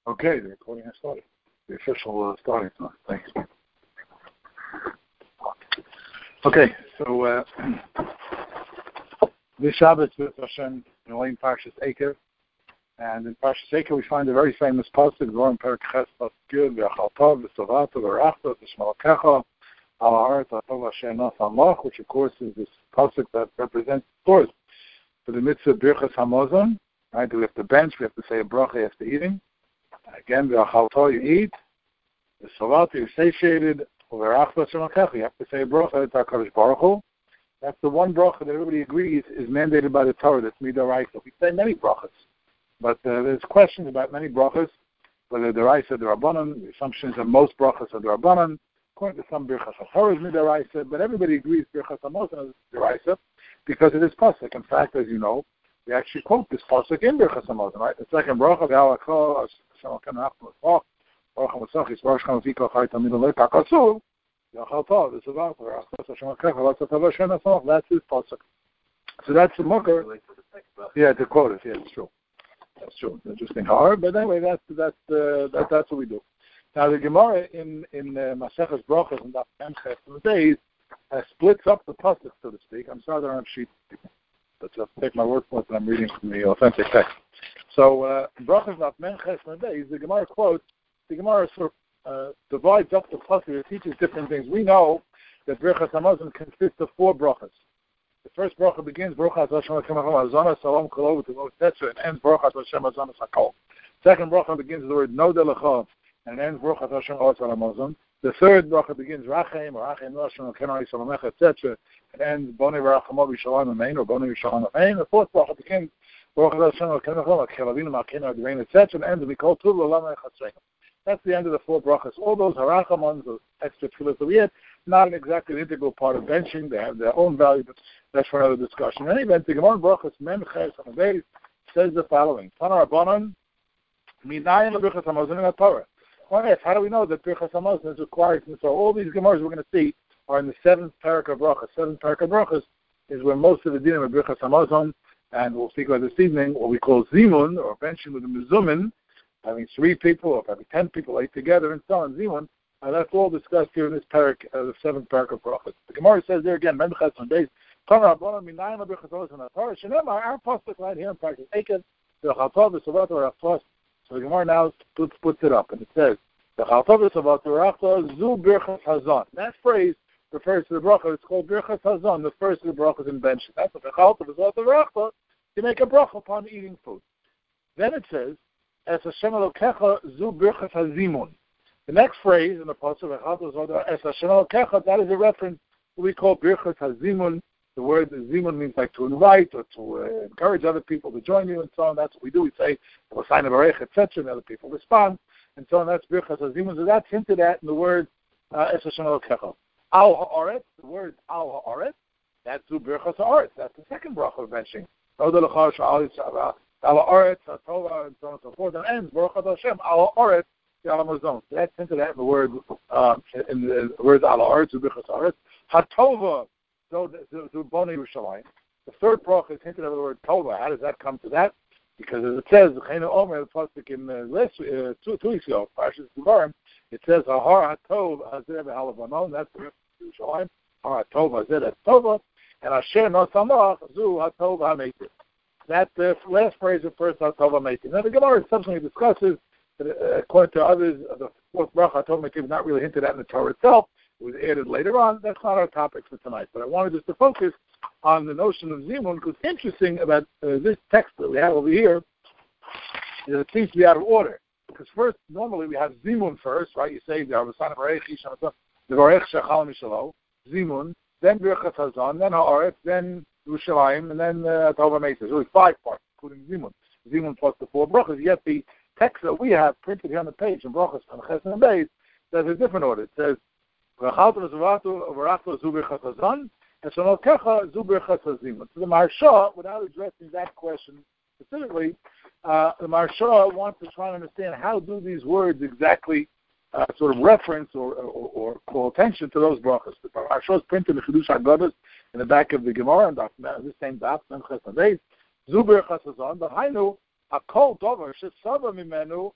Okay, the recording has started. The official starting time. Thanks. Okay, so this Shabbos with Hashem in Elaine Parshas Eikev, and in Parshas Eikev we find a very famous pasuk, Gorim Perek Ches Pasuk Yud, V'Achaltav, V'Sovato, V'Rachta, V'Shmalkecha, Al Haaretz Atov Asher Nas Hamach, which of course is this pasuk that represents, of course, for the mitzvah Birchas Hamazon. Right, we have to bench, we have to say a bracha after eating. Again, V'Achaltav, you eat. V'Sovato, you're satiated. V'Rachta, V'Shmalkecha, you have to say a bracha to HaKadosh Baruch Hu. That's the one bracha that everybody agrees is mandated by the Torah. That's midoraisa. We say many brachas, but there's questions about many brachas, whether deraisa or derabanan. The assumption is that most brachas are derabanan. According to some, birchas HaTorah is midoraisa, but everybody agrees birchas hamazon is deraisa because it is pasuk. In fact, as you know, we actually quote this pasuk in birchas hamazon. Right, the second bracha, v'alakol Hashem Elokeinu ha'achnu baruch ha'mitzvachis baruch ha'maviko chayit ha'midah le'pakasu. That's his pasuk. So that's the mucker. Yeah, to quote it. Yeah, it's true. That's true. It's interesting, hard, but anyway, that's what we do. Now the Gemara in Maseches Brachos and Daf Memches in the days splits up the pasuk, so to speak. I'm sorry, I don't have sheets, but just take my word for it. I'm reading from the authentic text. So Brachos Daf Memches in the days, the Gemara quotes. The Gemara sort of divides up the pasuk. It teaches different things. We know that Birchas Hamazon consists of 4 brachas. The first bracha begins Baruch Hashem Elokeinu Hazon Salom Kol V'Tovot Tetzah and ends Baruch Hashem Hazon Sakol. Second bracha begins with the word Noda Lecha and ends Baruch Hashem Hamazon. The third bracha begins Rachem or Rachem Hashem Elokeinu Yisrael etc. and ends Bonei V'Rachamo B'Shalom Amein or Bonei V'Shalom Amein. The fourth bracha begins Baruch Hashem Elokeinu Chelavinu Malkeinu Adrein etc. and ends with Mikol Tuv L'Olam Echasreinu. That's the end of the 4 brachas. All those harachamons, those extra tefillas that we had, not exactly an integral part of benching. They have their own value, but that's for another discussion. In any event, the Gemara brachas Memches Hamavei says the following: Tana Rabbanan Minayim Birchas Hamazon in Torah. How do we know that Birchas Hamazon is required? And so all these Gemaras we're going to see are in the 7th parak of brachas. 7th parak of brachas is where most of the dinim of Birchas Hamazon, and we'll speak about this evening what we call zimun or benching with the mizumin. Having 3 people or having 10 people 8 together and so on, Zimun, that's all discussed here in this parak, the 7th parak of Brachos. The Gemara says there again, Memches on days, our pasuk right here in Parshas Eikev, the Chaltav, the Sovato, Rachtos. So the Gemara now puts it up, and it says, the Chaltav, the Sovato, Rachtos, Zu Birchas Hazon. That phrase refers to the bracha. It's called Birchas Hazon, the first of the brachas in bench. That's what the Chaltav, the Sovato, Rachtos, you make a bracha upon eating food. Then it says, Es Hashem Elokecha Zu Birchas HaZimun. The next phrase in the pasuk, Es Hashem Elokecha, that is a reference to what we call Birchas HaZimun. The word Zimun means like to invite or to encourage other people to join you and so on. That's what we do. We say, a sign of Arech, etc., and other people respond. And so on, that's Birchas HaZimun. So that's hinted at in the word Es Hashem Elokecha. Al Haaretz, the word Al Haaretz, that's Zu Birchas Haaretz. That's the second bracha of mentioning. Al Haaretz, HaTorah, and so on and so forth, and ends Baruch Hashem Al Haaretz, the Alamazon. So that's into that in the word, Al Haaretz, Ubichas Haaretz, HaTorah, to Boni Yerushalayim. The third bracha is hinted at the word Tova. How does that come to that? Because as it says, Chayna Omer, the pasuk in last 2 weeks ago, Parshas Devarim, it says Hahar HaTov Hazeh B'Halavanon. That's the Yerushalayim. Hahar HaTov Hazeh, that's Tova, and Asher Nosamach Zu HaTov HaMeitir. That last phrase refers to Tova Meitim. Now the Gemara subsequently discusses that according to others, the 4th bracha Tova Meitim is not really hinted at in the Torah itself. It was added later on. That's not our topic for tonight. But I wanted just to focus on the notion of Zimun, because interesting about this text that we have over here is it seems to be out of order. Because first, normally we have Zimun first, right? You say the sign of Arech, the Arech Shechal Mishalo, Zimun, then Birchas Hazon, then Haaretz, then Yerushalayim, and then Tova Meitim. There's really 5 parts, including Zimun. Zimun plus the 4 brachas. Yet the text that we have printed here on the page in brachas and Ches and Beis says a different order. It says V'Achaltav V'Sovato V'Rachtos Zu Birchas Hazon and Shalokecha Zu Birchas Hazimun. So the Maharsha, without addressing that question specifically, the Maharsha wants to try and understand how do these words exactly sort of reference or call attention to those brachas. The Maharsha is printed in the Chidush HaGados in the back of the Gemara, and this same daf, Memches Zu Birchas Hazon, but Hainu Hakol Dover Shesava Mimenu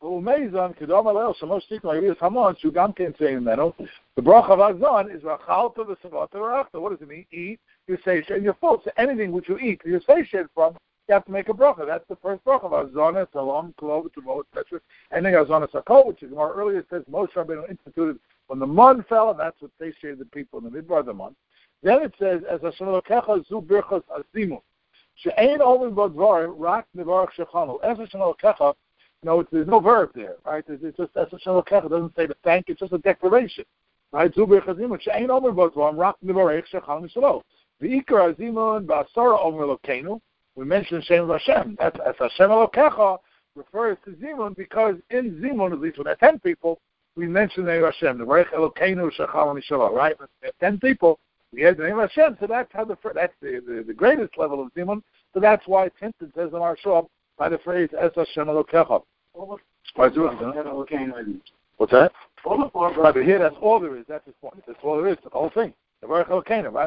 Umeizan Kedom Alel Shamosh Tikma Yiriyas Hamon Shugam Ken saying Meno. The bracha of Azon is Rachalta v'Savata v'Rachta. What does it mean? Eat, you're satiated, and you're full. So anything which you eat, you're satiated from, you have to make a bracha. That's the first bracha of Azon, Salom, Klov, Tavot, etc. And then Azon Sakol, which is more earlier. It says Moshe Rabbeinu instituted when the month fell, and that's what satiated the people in the midbar of the month. Then it says, as Hashem Elokecha Zu Birchas Azimun. She'ein Omer Bodvar Rak Nevarach Shechanu. As Hashem Elokecha. No, there's no verb there, right? It's just as Hashem Elokecha. It doesn't say the thank. It's just a declaration, right? Zu Birchas Azimun. She'ein Omer Bodvar Rak Nevarach Shechanu Shelo. The Ikar Azimun Ba'asara Omer Elokeinu. We mentioned Shem Hashem. That's as Hashem Elokecha refers to Zimun because in Zimun, at least when there are 10 people, we mentioned the name of Hashem. The Varech Elokeinu Shechanu Shelo, right? When there are 10 people. We had the name of Hashem, so that's how that's the greatest level of Zimun. So that's why it's hinted, says the Maharshal, by the phrase Es Hashem Elokecha. What's that? Right, but here that's all there is. That's his point. That's all there is. The whole thing. The Varech Elokeinu, right?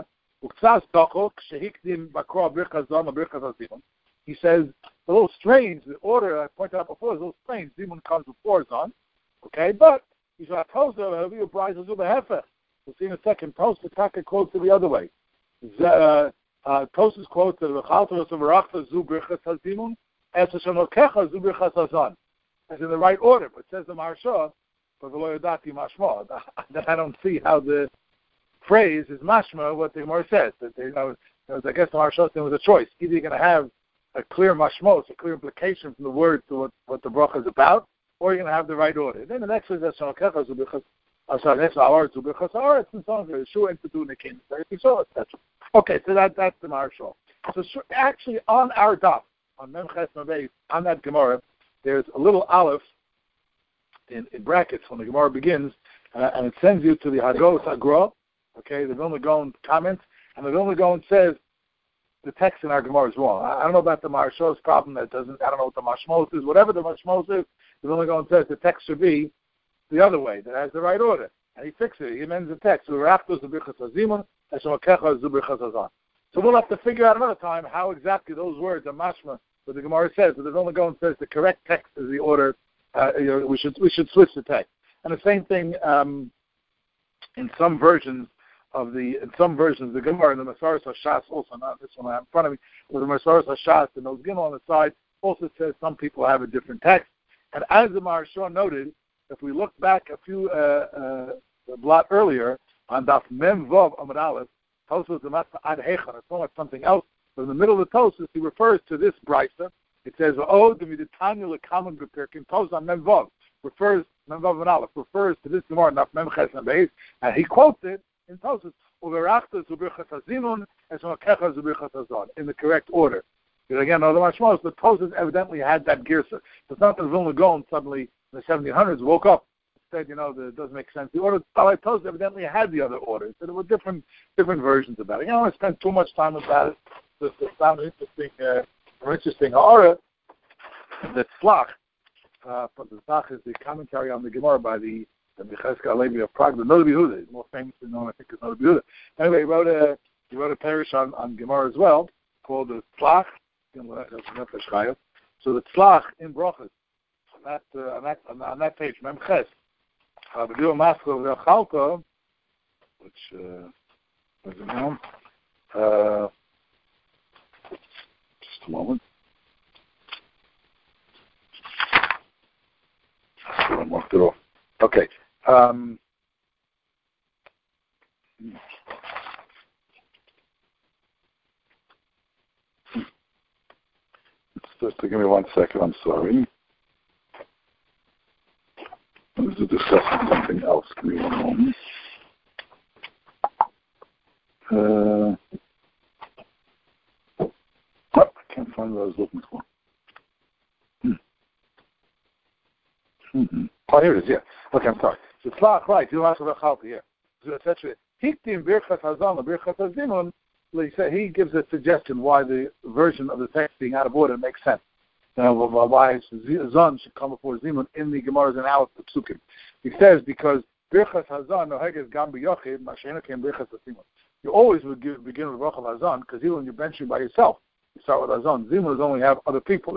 He says a little strange. The order I pointed out before is a little strange. Zimun comes before Zon, okay, but he's not told to be a bride of Zuba. We'll see in a second. Tosfos Taka quotes it the other way. Tosfos quotes the Chaltavos of Rachta Zu Birchas Hazimun as Hashem Elokecha Zu Birchas Hazon. As in the right order, but it says the Maharsha, but V'lo Yodati Mashma. I don't see how the phrase is mashma what the Gemara says. That I guess the Maharsha there was a choice. Either you're going to have a clear mashmos, a clear implication from the word to what the bracha is about, or you're going to have the right order. Then the next is Hashem Elokecha Zu Birchas. Next hour to Birchas Haaretz and so on. Sure, and to do Nikin. So etc. Okay, so that's the Maharshal. So actually, on our daf, on Memches Mabei, on that Gemara, there's a little aleph in brackets when the Gemara begins, and it sends you to the Hagos Agra. Okay, the Vilna Gaon comments, and the Vilna Gaon says the text in our Gemara is wrong. I don't know about the Maharshal's problem. That doesn't. I don't know what the Mashmos is. Whatever the Mashmos is, the Vilna Gaon says the text should be the other way, that has the right order. And he fixes it. He amends the text. So we'll have to figure out another time how exactly those words are mashma, but the Gemara says, but the Vilna Gaon says the correct text is the order. We should switch the text. And the same thing in some versions of the Gemara, in the Masaras HaShas, also not this one I have in front of me, but the Masaras HaShas, and those Gimel on the side, also says some people have a different text. And as the Maharsha noted, if we look back a few a blot earlier on Daf Mem Vav Amud Aleph, Tosfos the Matzah Ad Hechan, it's not like something else. But in the middle of the Tosfos, he refers to this brisa. It says, "Oh, the Miditanya LeKaman B'Pirkim." Tosfos on Mem Vav refers Mem Vav Amud Aleph refers to this Gemara Daf Mem Ches Beis, and he quotes it in Tosfos Uverachta Zu Birchas Hazimun and Elokecha Zu Birchas Hazon in the correct order. Because again, the Mashmos, the Tosfos evidently had that girsa. It's not that the Vilna Gaon suddenly in the 1700s woke up and said, that doesn't make sense. The order Talai Tosfos evidently had the other order. So there were different versions about it. I don't want to spend too much time about it. Just to sound interesting aura, that Tzlach, but the Tzlach is the commentary on the Gemara by the Mechazkel Alevi of Prague, the Noda B'Yehuda. He's more famously known, I think, as Noda B'Yehuda. Anyway, he wrote a parish on Gemara as well called the Tzlach. So the Tzlach in Brochus, on that page, Memches, B'Dio Maskell V'Chalta, which is it now? Just a moment. I marked it off. Okay. Just give me 1 second. I'm sorry. This is discussing something else. Give me 1 moment. I can't find what I was looking for. Oh, here it is, yeah. Okay, I'm sorry. So Tzlach, right, you asked about Chalta here. So essentially, Hiktim Birchas Hazan, Birchas Hazimun, he gives a suggestion why the version of the text being out of order makes sense. Why Zon should come before Zimun in the Gemara's analysis of Psukim. He says, because Birchas Hazan, Noheges Gam B'Yochid, Mashena Kem Birchas Hazimun. You always would begin with Bracha Hazan, because even when you're benching by yourself, you start with Hazan. Zimun only have other people there.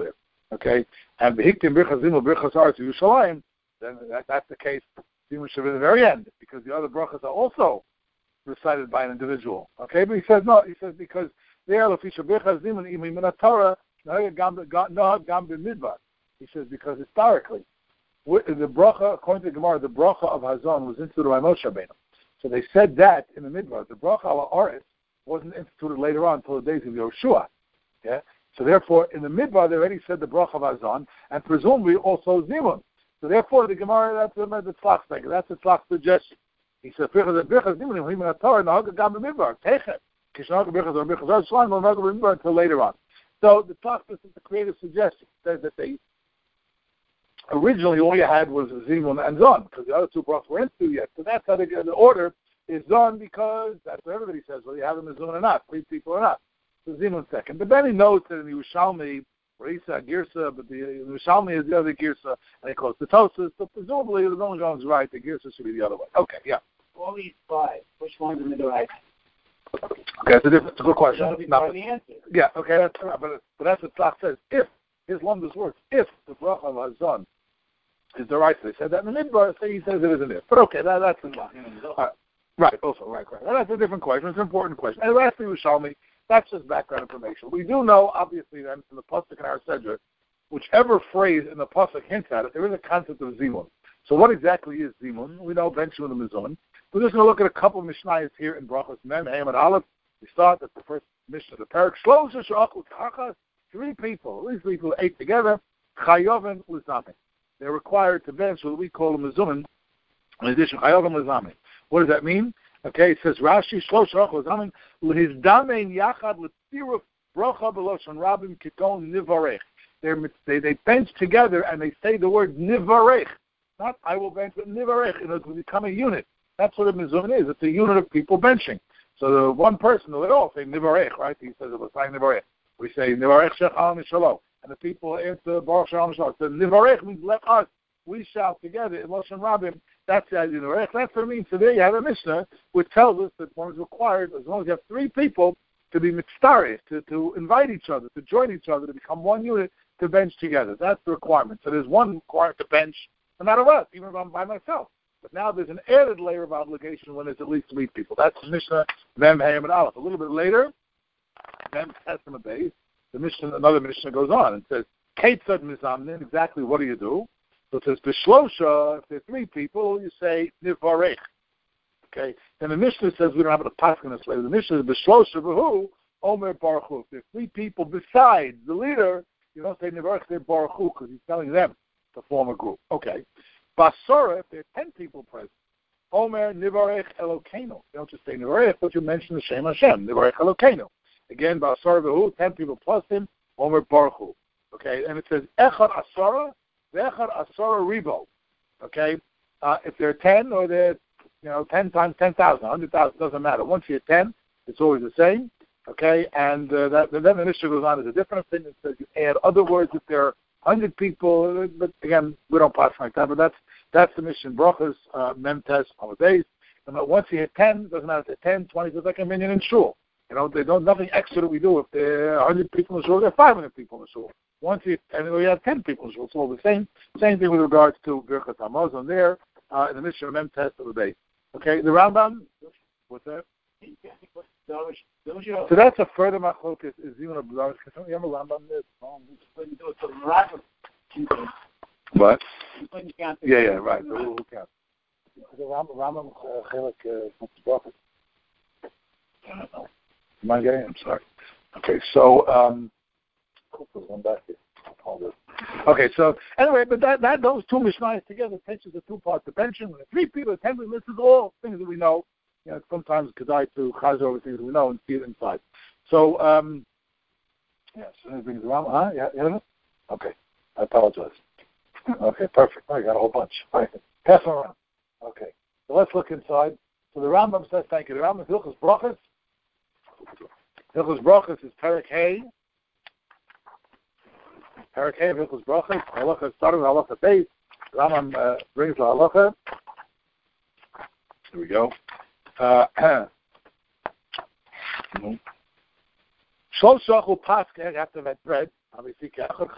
Okay, and Behiktim Birchas Zimun Birchas Aretz Yerushalayim, then that's the case. Zimun should be at the very end because the other brachas are also recited by an individual. Okay, but he says no. He says because there Lefisha Birchas Zimun Imim Min Torah Nohag Gam B'Midbar. He says because historically, the bracha, according to the Gemara, the bracha of Hazon was instituted by Moshe Rabbeinu. So they said that in the Midbar. The bracha al Aretz wasn't instituted later on until the days of Yoshua. Yeah. So therefore, in the Midbar, they already said the bracha of Hazon, and presumably also Zimun. So therefore, the Gemara, that's the tzlach speaker. That's the tzlach suggestion. He said, "Birchas Zimun Imim Min Torah Nohag Gam B'Midbar Techem Kishnag Birchas or Birchas Aretz Shloim Nohag B'Midbar until later on." So the tzlach is the creative suggestion. Says that they originally all you had was Zimun and Zon, because the other two brachas weren't into yet. So that's how the order is Zon, because that's what everybody says, whether you have them as Zon or not, 3 people or not. So Zimun second. But then he notes that in the Yerushalmi, Risa, Girsa, but the Yerushalmi is the other Girsa, and he calls the Tosas, so presumably the Vilna Gaon's right, the Girsa should be the other way. Okay, yeah. All these 5, which one's in the right? Okay, it's a good question. The answer. Yeah, okay, that's right, but that's what Tzach says. If his Lumdus works, if the bracha of Hazon is the right, they said that in the Midbar, so he says it isn't it. But okay, that's the one. Right, also, right. That's a different question. It's an important question. And lastly, Yerushalmi, that's just background information. We do know, obviously, then, from the Pasuk in our Sedra, whichever phrase in the Pasuk hints at it, there is a concept of Zimun. So what exactly is Zimun? We know Benjamin and Mizun. We're just going to look at a couple of Mishnayos here in Brachos Mem, Hayim, and Aleph. We start at the first Mishnah of the Parak. 3 people, at least 3 people ate together, Chayoven Lizami. They're required to bench what we call a Mizumin, in addition, Chayoven Lizami. What does that mean? Okay, it says Rashi, Shlosh Rach Lizami, L'hizdamein Yachad L'tziruf Brocha B'Loshon Rabim Kiton Nivarech. They bench together and they say the word Nivarech. Not I will bench, but Nivarech, in order to become a unit. That's what a Mizumin is. It's a unit of people benching. So the one person, they all say Nivarech, right? He says it was saying Nivarech. We say Nivarech Shech Alam Shalom, and the people answer Baruch Shalom Shalom. So Nivarech means let us. We shout together in Lashon Rabim. That's the idea. Nivarech. That's what it means. So there you have a Mishnah which tells us that one is required as long as you have 3 people to be mitzareh, to invite each other, to join each other, to become one unit, to bench together. That's the requirement. So there's one required to bench, no matter what, even if I'm by myself. But now there's an added layer of obligation when there's at least 3 people. That's the Mishnah Mem Hayim and Aleph. A little bit later, Mem Testament base, another Mishnah goes on and says, Ketzad Mizamnin, exactly what do you do? So it says, B'shlosha, if there's 3 people, you say, Nivarech. Okay? Then the Mishnah says, we don't have a pasuk in this later. The Mishnah is, B'shlosha B'hu, Omer Baruch Hu. If there's 3 people besides the leader, you don't say Nivarech, say Baruch Hu, because he's telling them to form a group. Okay. Basora, if there are 10 people present, Omer Nivarech Elokeinu. You don't just say Nivarech, but you mention the Shem Hashem, Nivarech Elokeinu. Again, Basora V'hu, 10 people plus him, Omer Baruch Hu. Okay, and it says Echad Asara, V'Echad Asara Ribo. Okay, if there are 10 or they're 10 times 10,000, 100,000, doesn't matter. Once you're 10, it's always the same. Okay, and then the Mishnah goes on as a different opinion. It says you add other words if there are 100 people, but again, we don't pass like that. But that's the mission. Brachas, Memtes, holidays. And once you hit 10, doesn't matter if they're 10, 20, it's like a minyan in shul. They don't nothing extra that we do. If there are 100 people in the shul, there are 500 people in the shul. Once you have 10 people in the shul, it's all the same. Same thing with regards to Birkat Hamazon there in the mission of Memtes of the day. Okay, the Rambam. What's that? So that's a further machlokas is even a blur. Can you have a Rambam there? What? Yeah, right. Who counts? The Rambam chelik prophet. I don't know. Am I getting? I'm sorry. Okay, so there's one back here. Okay, so anyway, but that those 2 Mishnayos together teaches the 2 parts of pension. When 3 people attend, this is all things that we know. Sometimes Kedai to chaz over things we know and see it inside. So, so it brings around. Yeah, okay. I apologize. Okay, perfect. I got a whole bunch. All right, pass them around. Okay, so let's look inside. So the Rambam says, thank you. The Rambam Hilchos Brachos. Hilchos Brachos is Perek Hay. Perek Hay of Hilchos Brachos. Halacha starting with Halacha Beis. Rambam brings the Halacha. Here we go. Shlosh shachul paskeh after that bread. Obviously,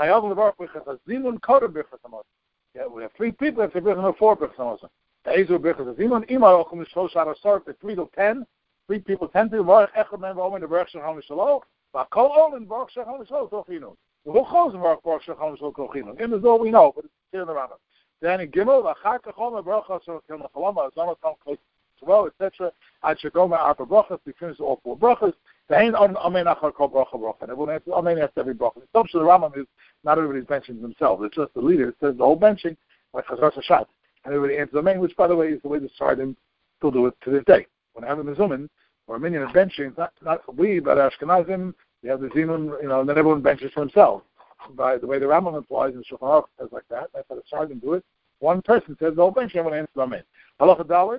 yeah, we have 3 people. If they're 4 people, the Ezu Birchas Zimun. Ima Ochum Shlosh Ad Asar. The 3 to 10. 3 people, 10 people. Varach Echad Men V'Omen the Baruch Shechem Shelo. V'Kol Olin Baruch Shechem Shelo Tochinu. Who goes Baruch Shechem Shelo Tochinu? Again, this is all we know, but it's here in the Rambam. Then in Gimel, V'Achar Kachol Baruch Shechem Chalama Azama Tom Kol Tzvah, etc. Ad Shegoma Arba Brachas. We finish all 4 brachas. The Hein on Amen Achar Kol Bracha Bracha. Everyone has Amen after every bracha. The assumption of the Rambam is not everybody's benching themselves. It's just the leader. It says the whole benching like Chazar Sashat. And everybody answers Amen, which, by the way, is the way the Sardim still do it to this day. When I have a Mizumin or a minion of benching, it's not we, but Ashkenazim, we have the Zimun, and then everyone benches for himself. By the way the Rambam implies in Shulchan Aruch says like that, that's how the Sardim do it. One person says the whole bench, everyone answers Amen. Halacha Dalet,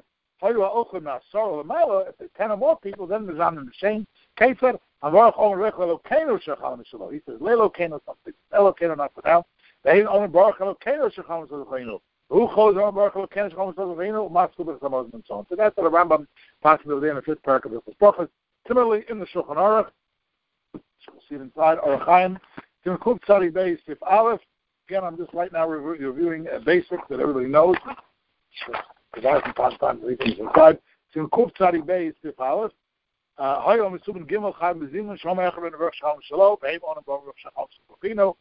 if there's 10 or more people, then there's on the same. Kefer, he says, Lelo Keno something, Elo Keno not put down. They only Baruch Elo Keno Shecham Shecham. Who calls on Baruch Elo Keno Shecham Shecham? Maskubah Samaz and so on. So that's what the Rambam possibly there in the 5th paragraph of the Brachas. Similarly, in the Shulchan Aruch, we'll see it inside Aruch Chaim, Tim Kuf Tzadi Beis Sif Aleph. Again, I'm just right now reviewing basics that everybody knows. Because I can pass time to read things inside. Tim Kuf Tzadi Beis Sif Aleph. Hayom Misubin Gimel Chayim Bezimun Shom Echad Ben Baruch Shechem Shelo. Behem On Baruch Shechem Shechino.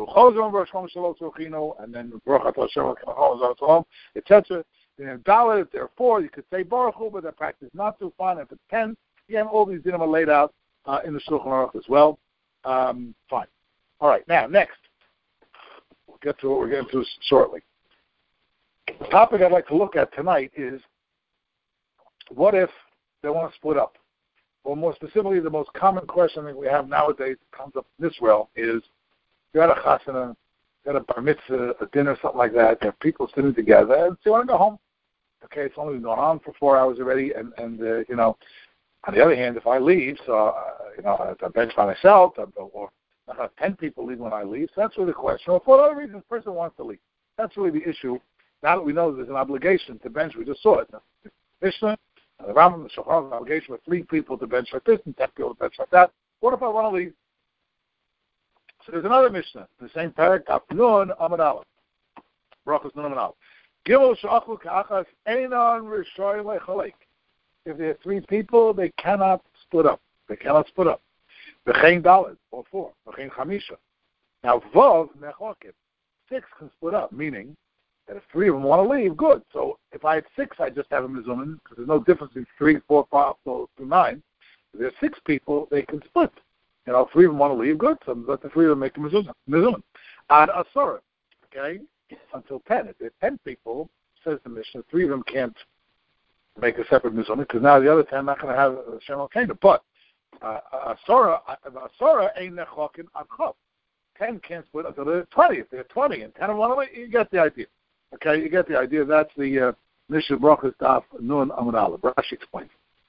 And then Baruch Hashem, etc. Then Dalet, if there are 4, you could say Baruch Hu, but that practice not too fine. If it's 10, again, all these dinim are laid out in the Shulchan Aruch as well. Fine. All right. Now, next, we'll get to what we're getting to shortly. The topic I'd like to look at tonight is, what if they want to split up? Or more specifically, the most common question that we have nowadays that comes up in Israel is, you're at a chasana, you're at a bar mitzvah, a dinner, something like that. You have people sitting together, and they want to go home. Okay, it's only been going on for 4 hours already, and on the other hand, if I leave, so I bench by myself, or I have 10 people leave when I leave. So that's really the question. Or for other reasons, the person wants to leave. That's really the issue. Now that we know there's an obligation to bench, we just saw it. The Mishnah, the Rambam, the Shulchan, an obligation for 3 people to bench like this and 10 people to bench like that. What if I want to leave? So there's another Mishnah, the same paragraph, Nun Amud Aleph. Brachos Nun Amud Aleph. Gimel Shachlu Ka'achas Einon Rishoy Lechalek. If there are 3 people, they cannot split up. V'chein Dalet, or 4. V'chein Chamisha. Now, Vav Nechokim. 6 can split up, meaning that if 3 of them want to leave, good. So if I had 6, I just have a mizumin, because there's no difference between 3, 4, 5, 9. If there's 6 people, they can split. 3 of them want to leave, good. So let the 3 of them make a mizumin. Ad Asara, okay, until 10. If there are 10 people, says the Mishnah, 3 of them can't make a separate mizumin, because now the other 10 are not going to have a Shem al-Kena. But Asara ain't nechokin adchov. 10 can't split until they're 20. If they're 20 and 10 of them want to leave, you get the idea. Okay, you get the idea. That's the Mishnah Brachos Daf Nun Amud Aleph. Rashi explains.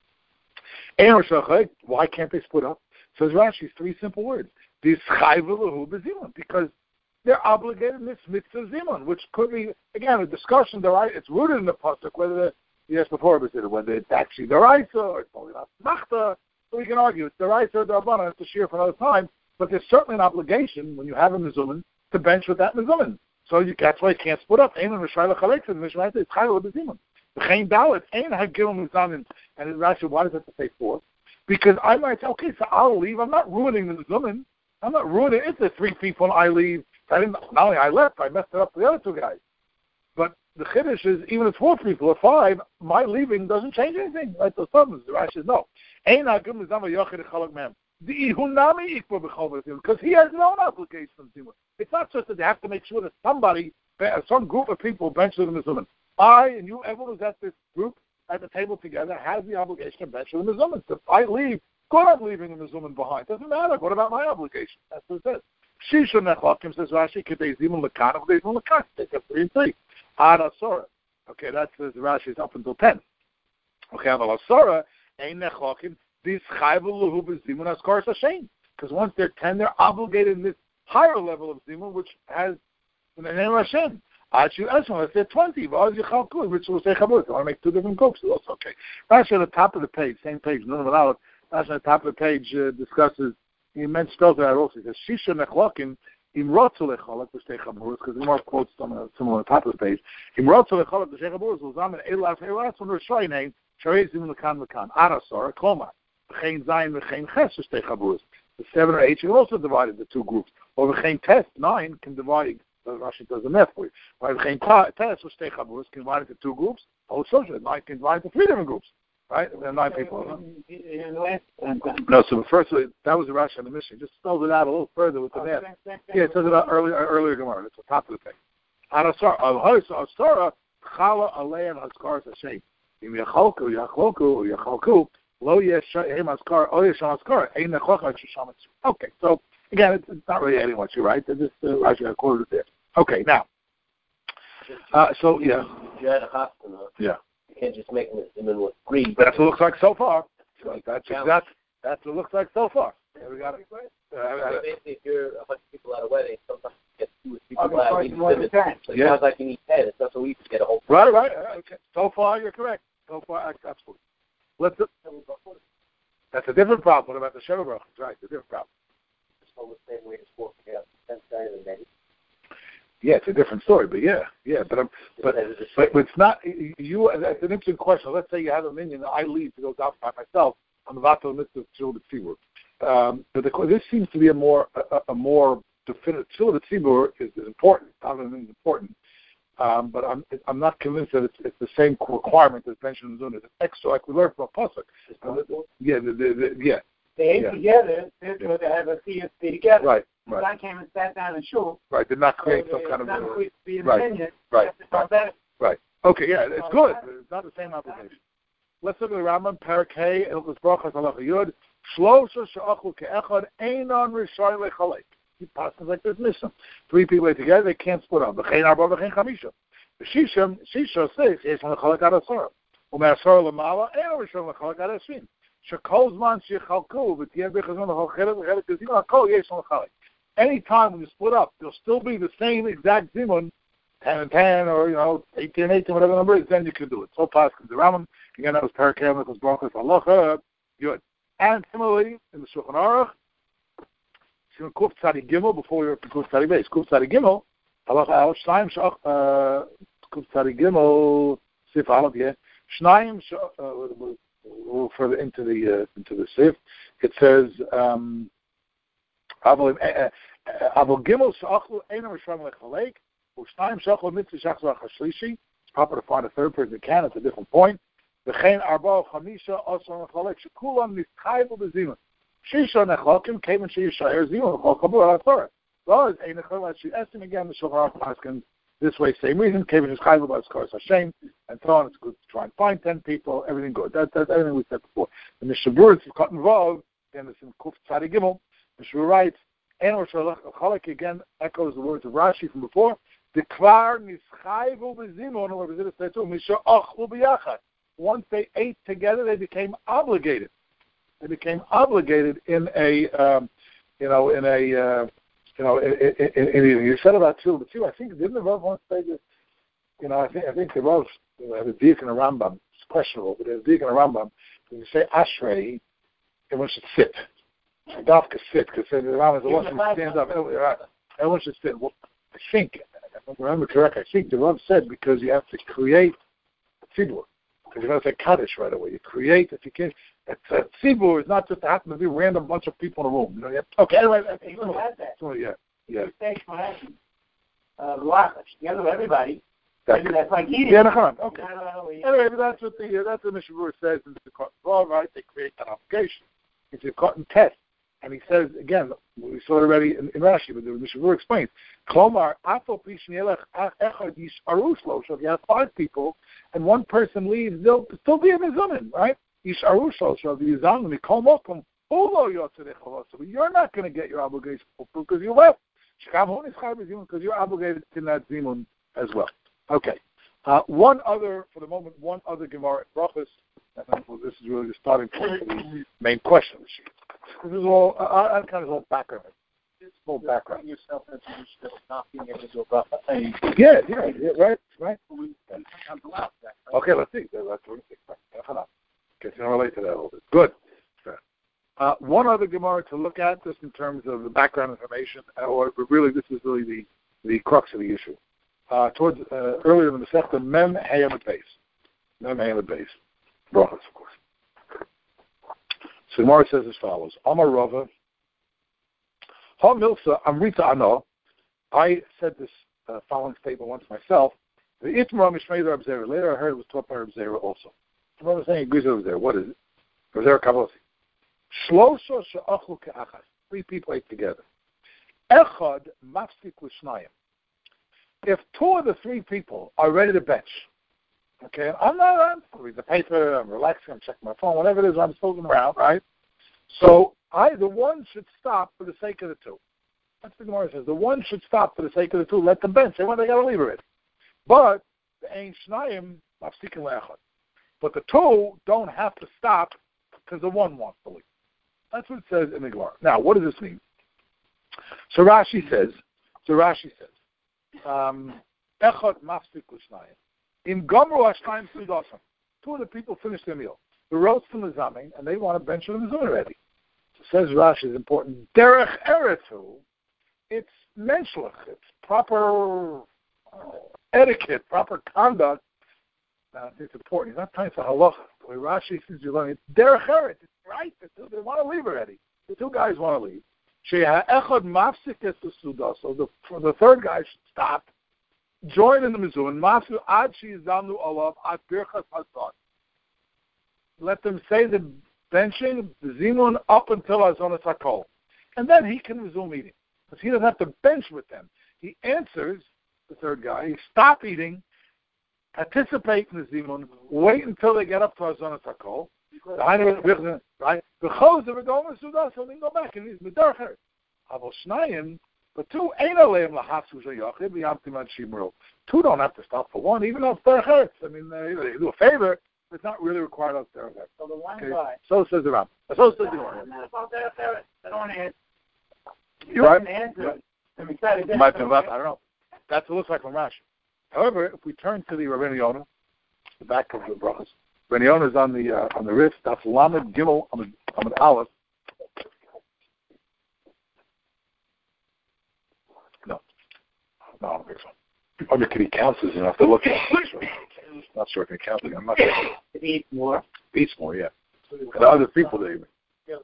Why can't they split up? Says Rashi, 3 simple words. Because they're obligated in this mitzvah zimun, which could be, again, a discussion. It's rooted in the pasuk whether whether it's actually deraisa or it's only not machta. So we can argue it's deraisa or derabanan. It's a shir for another time. But there's certainly an obligation when you have a mizumin to bench with that mizumin. So that's why you can't split up. Ein Rishai Lechalek, and Mishnah says Chayil B'Zimun. V'chein Dalet, Ein Hagilum Mizamin. And Rashi, why does it have to say 4? Because I might say, okay, so I'll leave. I'm not ruining the mizumin. I'm not ruining it. If there's 3 people and I leave, not only I left, I messed it up for the other 2 guys. But the chiddush is, even if 4 people or 5, my leaving doesn't change anything. Right? The Rashi says no. Ein Hagilum Mizamin Yochid Chalak Mem. Because he has his own obligation. It's not just that they have to make sure that some group of people bench with the mizumin. I and you, everyone who's at this group at the table together, has the obligation to bench with the mizumin. So if I leave, good, I'm leaving the mizumin behind. Doesn't matter. What about my obligation? That's what it says. Shisha nechokim, says Rashi, kedei zimun lekan, kedei zimun lekan. They get 3 and 3. Ad asora. Okay, that says Rashi is up until 10. Okay, aval asora ein nechokim. Because once they're 10, they're obligated in this higher level of zimun, which has the name of Hashem. If they're 20, which will say chabur. I want to make 2 different cooks. That's okay. Rashi at the top of the page, same page, Nun Amud Aleph. Rashi at the top of the page discusses, he meant spells that also. He says, Shisha nechlokin, im rotzu lecholak b'shtei chaburos, because the more quotes similar on the top of the page. Im rotzu lecholak b'shtei chaburos, l'zamen elas when Rishai name, sharei zimun lekan lekan, arasar, klomar, v'chein zayin v'chein ches b'shtei chaburos. The 7 or 8 you can also divide into 2 groups. Or v'chein test, 9 can divide, Rashi does the math for you. Right, v'chein test b'shtei chaburos can divide into 2 groups. Also, 9 can divide into 3 different groups. Right? There are 9 people. No, so first, that was the Rashi on the mission. Just spells it out a little further with the math. Yeah, it says it out earlier Gemara. It's the top of the page. Asara, Chala, Alei, and Haskar, Hashem. Im Yachalku, Lo Yeshem Haskar, O Yeshem Haskar, Ein Nechocha, Shisham. Okay, so again, it's not really adding much, you're right. It's just Rashi quoted it there. Okay, now. So, yeah. You had a hospital. Yeah. You can't just make them with 3. That's what it looks like so far. So that's what it looks like so far. Yeah, we got it. Basically, if you're a bunch of people at a wedding, sometimes you get 2 or 3 people out. So it sounds like you need 10. It's not so easy to get a whole. Right. Okay. So far, you're correct. So far, absolutely. That's a different problem. What about the Sheva Brachos? Right, it's a different problem. It's the same way as 4 10 guys and many. Yeah, it's a different story, but but it's not. That's an interesting question. Let's say you have a minion that I leave to go down by myself. I'm about to admit to the Tzibur. But this seems to be a more definitive. Tzibur is important. It's important. But I'm not convinced that it's the same requirement as mentioned in Zun. It's extra, like we learned from a pasuk. They ate together. Therefore, they have a CSP together. Right. When I came and sat down and shul. Right. Did not create some kind of Right. Okay. Yeah. It's good. It's not the same obligation. Let's look at the Rambam. Parak Hey, Ilchus Brachos Halacha Yud. Shlosha she'achlu ke'echad einon rishai lechalek. He passes like this mission. 3 people ate together, they can't split up. V'chein arba v'chein chamisha. V'shisha 6, yesh lechalek ad asara. U'me'asara l'mala, einon rishai lechalek ad asrin. Shekol zman shechalku, v'tiyeh b'chazon l'chalchelet v'chelet k'zimon hakol yesh lechalek. Any time when you split up, there'll still be the same exact zimun, 10 and 10, or 18 and 18, whatever the number is, then you can do it. So passes the Rambam. Again, that was Parak Hey, Ilchus Brachos Halacha Yud. And similarly, in the Shulchan Aruch, Kuf Tzadi Gimel, before we were to Kuf Tzadi Beis, Kuf Tzadi Gimel, Halacha Al, Shnayim Shach, Kuf Tzadi Gimel, Sif Aleph, yeah, Shnayim Shach, we'll further into the Sif, it says, Abo Gimel Shachlu, Eino Risham Lechalek, Shnayim Shachlu Mitzvah Shachlu Chashlishi, it's proper to find a third person that can, it's a different point, V'chein Arba Chamisha Osram Lechalek, Shekulam Nischayvu B'zimun, Shisha nechlokim came and Shisha Zion Chol Kabur Al-Torah. Well, it's a nechol as she asked him again. The Shulchan Aruch asking this way, same reason. Came and Chayvu about Skaras Hashem and so on. It's good to try and find 10 people. Everything good. That's everything we said before. And the Shabur is got involved. Again, it's in Kuf Tzadi Gimel. The Shabur writes, "En Cholek again echoes the words of Rashi from before. The Kvar Nischayvu B'Zimon or B'Zimon said to Misha Ochlu B'Yachad. Once they ate together, they became obligated. They became obligated in a, you said about two, but I think, didn't the Rav once say that, I think the Rav, the Dik and the Rambam, it's questionable, but the Dik and the Rambam, when you say Ashrei, everyone should sit. Dafka sit, because the Rambam is the one who stands up. Everyone should sit. Well, I think, if I remember correctly, I think the Rav said because you have to create a tzibur. Because you're going to say Kaddish right away. You create, if you can. Tzibur is not just to happen to be a random bunch of people in a room. Okay, anyway. Yeah. Together with everybody. Maybe that's like eating. Yeah, okay. Anyway, that's what the Mishnah says in the law, right? They create an obligation. It's a cut and test. And he says, again, we saw it already in Rashi, but the Mishnah explains, Klomar, Afo Pishnelech Echad Yisharushlo. So if you have 5 people and one person leaves, they'll still be in the Zumin, right? Yisharushlo. So if you Zamin, we call Mokum, Ulo Yotzedech. So you're not going to get your obligation because you left. Because you're obligated in that Zimun as well. Okay. One other Gemara at Brachos, and this is really the starting point for the main question. This is all kind of all background. It's all background. Yourself as not being able to do a bracha. Yeah, right. Okay, let's see. Let's see. Can relate to that a little bit. Good. One other Gemara to look at, just in terms of the background information, but really this is really the crux of the issue. Towards earlier in the Masechta, Mem Hayam Beis. Mem Hayam Beis. Brachas, of course. So Gemara says as follows: Amar Rava, Ha Milsa Amrita Ano. I said this following statement once myself. The Itmar Mishmei Rab Zera. Later I heard it was taught by Rab Zera also. The Rava saying agrees with Rab Zera. What is it? Rab Zera Kabbalah. Shlosha she'achlu ke'achas. 3 people ate together. Echad mafsik l'shnayim. If 2 of the 3 people are ready to bench, okay, I'm reading the paper, I'm relaxing, I'm checking my phone, whatever it is, I'm fooling around, right? So the one should stop for the sake of the 2. That's what the Gemara says. The one should stop for the sake of the 2. Let them bench. They got to leave already. But the ein shnayim mafsikin le'echad. But the 2 don't have to stop because the 1 wants to leave. That's what it says in the Gemara. Now, what does this mean? So Rashi says, Echad mafsik l'shnayim. In Gomru Hashnayim Sudasam. 2 of the people finish their meal. The roast from the zamin, and they want to bench for the mizun already. So says Rashi is important. Derech eretu. It's menschlich. It's proper etiquette, proper conduct. It's important. He's not talking for halacha. The way Rashi says you learn, it's derech eretz. It's right. They want to leave already. The 2 guys want to leave. Echad mafsik es suda. So the 3rd guy should stop. Join in the mizun. Mafsu ad she'izamnu alav ad birchas hazon. Let them say the benching, the zimun, up until azonas hakol. And then he can resume eating. Because he doesn't have to bench with them. He answers, the 3rd guy, he stop eating, participate in the zimun, wait until they get up to azonas hakol. Right? The chos are going to suda, so they can go back and he's medarcher. Avol shnayim. But 2 ain't aleim lahasu sheyachid v'yamtim shimro. 2 don't have to stop for 1, even though it's derech eretz. I mean, they do a favor, but it's not really required of derech eretz. So the 1 guy. So says the Ram. So says the Ram. I don't answer. You're right. Answer. Might be left. I don't know. That's what it looks like from Rashi. However, if we turn to the Rabbeinu Yonah, the back of the brachas, Rabbeinu Yonah is on the wrist. That's Lamed Gimel on the Aleph. No, I don't think so. I mean, can he count this enough to look at it? Not sure if he counts it. I'm not sure. It eats more. Eats more, yeah. And the other people, they even.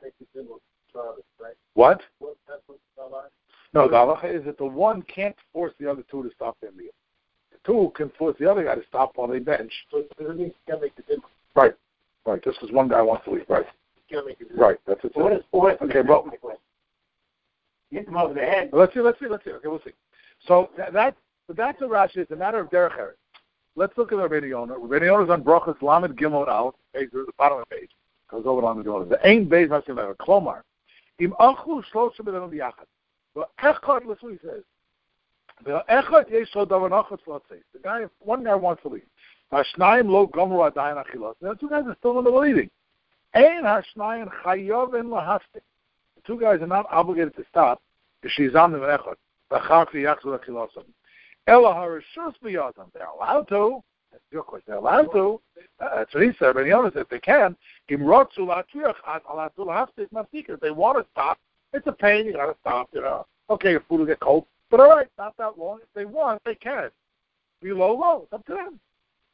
What? No, the halacha is that the 1 can't force the other 2 to stop their meal. The 2 can force the other guy to stop while they bench. Right. Just because 1 guy wants to leave. Right. That's it. What is force? Okay, but Hit them over the head. Let's see. Okay, we'll see. So that's a Rashi. It's a matter of derech eretz. Let's look at Rabbeinu Yonah. Rabbeinu Yonah is on brachas Lamed Gimel Aleph, the bottom of the page. Goes over Lamed Gimel. The ein beis masim klomar. Im achlu shlosha b'nei b'yachad. But echad, listen what he says. The echad yesh lo davar nachat flatzei. The guy, 1 guy wants to leave. Hashnayim lo gomru adayin achilas. The 2 guys are still in the middle eating. Ein hashnayim chayav en lahastik. The 2 guys are not obligated to stop. Shizam echad. They're allowed to. That's your question. They're allowed to. That's what he said. But he knows if they can. If they want to stop, it's a pain. You got to stop. Okay, your food will get cold. But all right, not that long. If they want, they can. Below, low. It's up to them.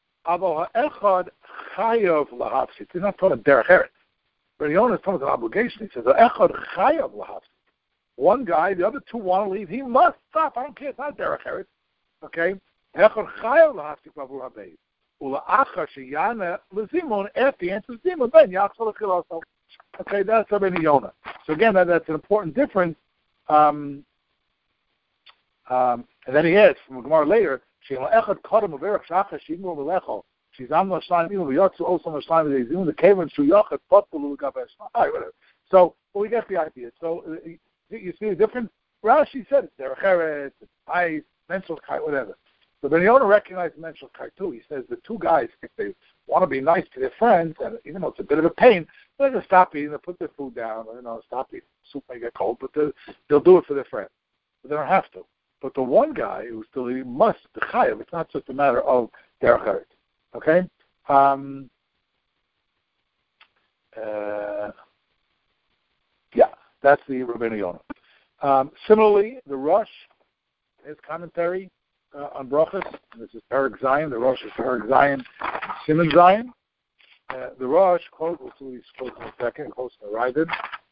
He's not talking derech eretz. But he only talking an obligation. He says echad chayav lahafsik. 1 guy, the other 2 want to leave. He must stop. I don't care. It's not derech eretz. Okay? Echad chayav lahafsik bavu habeis. Ula'achar sheyana lezimun. After he answers zimun, then yachzor lechilaso. Okay, that's Rabbeinu Yonah. So again, that's an important difference. And then he adds from Gemara later, echad kadam uverach shachar shigmur v'lecho. Shizam l'shlayim ilu v'yotzu osam l'shlayim v'yezim the kaven shu yachad potulu l'gabes. All right, whatever. So we get the idea. So you see the difference? Rashi said it's derech eretz, it's ice, mental kite, whatever. But Rabbeinu Yonah recognized mental kite too. He says the 2 guys, if they want to be nice to their friends, and even though it's a bit of a pain, they're going to stop eating, they'll put their food down, stop eating. Soup may get cold, but they'll do it for their friends. But they don't have to. But the 1 guy who's still eating must, the chayav, it's not just a matter of derech eretz. Okay? That's the Rabbeinu Yonah. Similarly, the Rosh, his commentary on Brachas, this is Perek Zion. The Rosh is Perek Zion, Siman Zion. The Rosh quote, we'll see quote in a second, quotes the Ravid.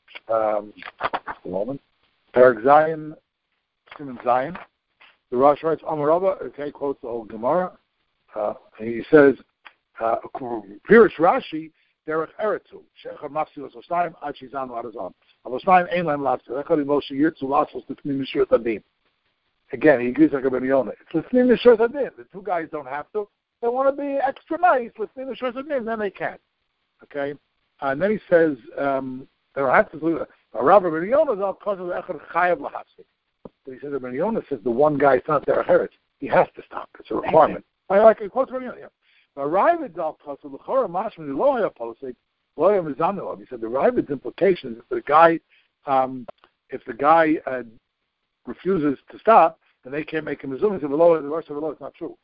A moment. Perek Zion, Siman Zion. The Rosh writes, Amar Rabba, okay, quotes the whole Gemara. He says, Pirish Rashi, Derech Eretzu, Shechad Mafsi Ososnaim, Ad Shizan Ladazam. Ososnaim Ein Lem Latzu, Echad Moshe Yirtzu Latzos L'Pnim Mishur Tadim. Again, he agrees like a Ben Yonah. It's L'Pnim Mishur Tadim. The two guys don't have to. They want to be extra nice, L'Pnim Mishur Tadim, then they can. Okay? And then he says, they don't have to do that. Rabbi Ben Yonah is all because of Echad Chayav Lahafsik. But he says that Ben Yonah says the one guy is not there Heretz. He has to stop. It's a requirement. I like it. Quotes Ben Yonah. Yeah. But Ravid's all because of L'Chora Mashman Loya Posik, Loya Mizanov. He said the Ravid's implication is if the guy refuses to stop, then they can't make him a zoom. He said the rest of the law is not true.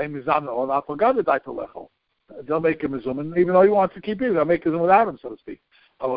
They'll make him a zoom, even though he wants to keep it, they'll make him without him, so to speak. Well,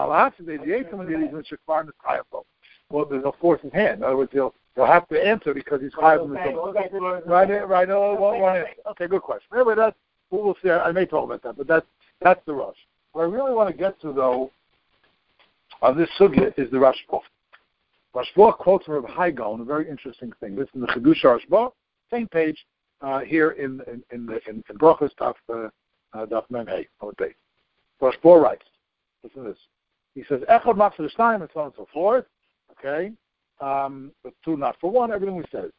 they'll force his hand. In other words, he'll have to answer because he's higher than the zoom. Right. No, okay, good question. Anyway, we'll see. I may talk about that, but that's the Rosh. What I really want to get to, though, on this sugya is the Rashba. Rashba quotes from Reb Haigon, a very interesting thing. This is the Chiddush Rashba, same page here in Brachos Daf Mem Hey on the page. Rashba writes, listen to this. He says, Echad Matzah Shnayim, and so on and so forth. Okay, but two not for one. Everything we said.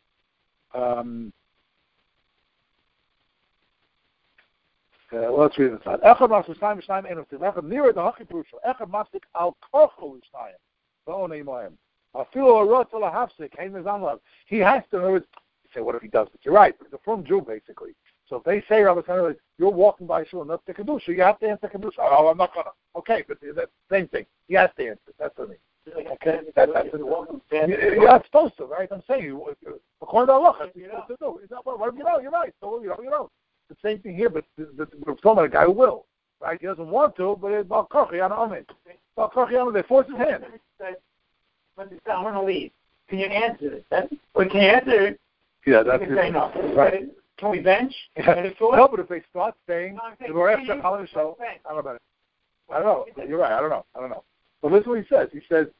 Let's read this out. Echad Matzah Shnayim Shnayim Enof Tiv. Echad Nira the Hachi Purusha. Echad Masik Al Kochol Shnayim. Va'onei Mohem. Afilu Arot Ala Hafsik. Hein Mizanlav. He has to. In other words, you say, what if he does? But you're right. It's a firm Jew, basically. So if they say, Rabbi Sandra, you're walking by shul and that's the kedusha, you have to answer kedusha. Oh, I'm not gonna. Okay, but that's the same thing. He has to answer. That's what I mean. Okay, you're not supposed to, right? I'm saying, according to Allah, that's what you're supposed to do. It's not, what if you know? You're right. So, you know. The same thing here, but we're talking about a guy who will, right? He doesn't want to, but it's Bal Kochian Amen. Bal Kochian, they force his hand. But I want to leave. Can you answer it? Can you answer it? Yeah, that's it. No. Right. Can we bench? No, but if they start saying, I don't know about it. I don't know. You're right. I don't know. But listen what he says. He says,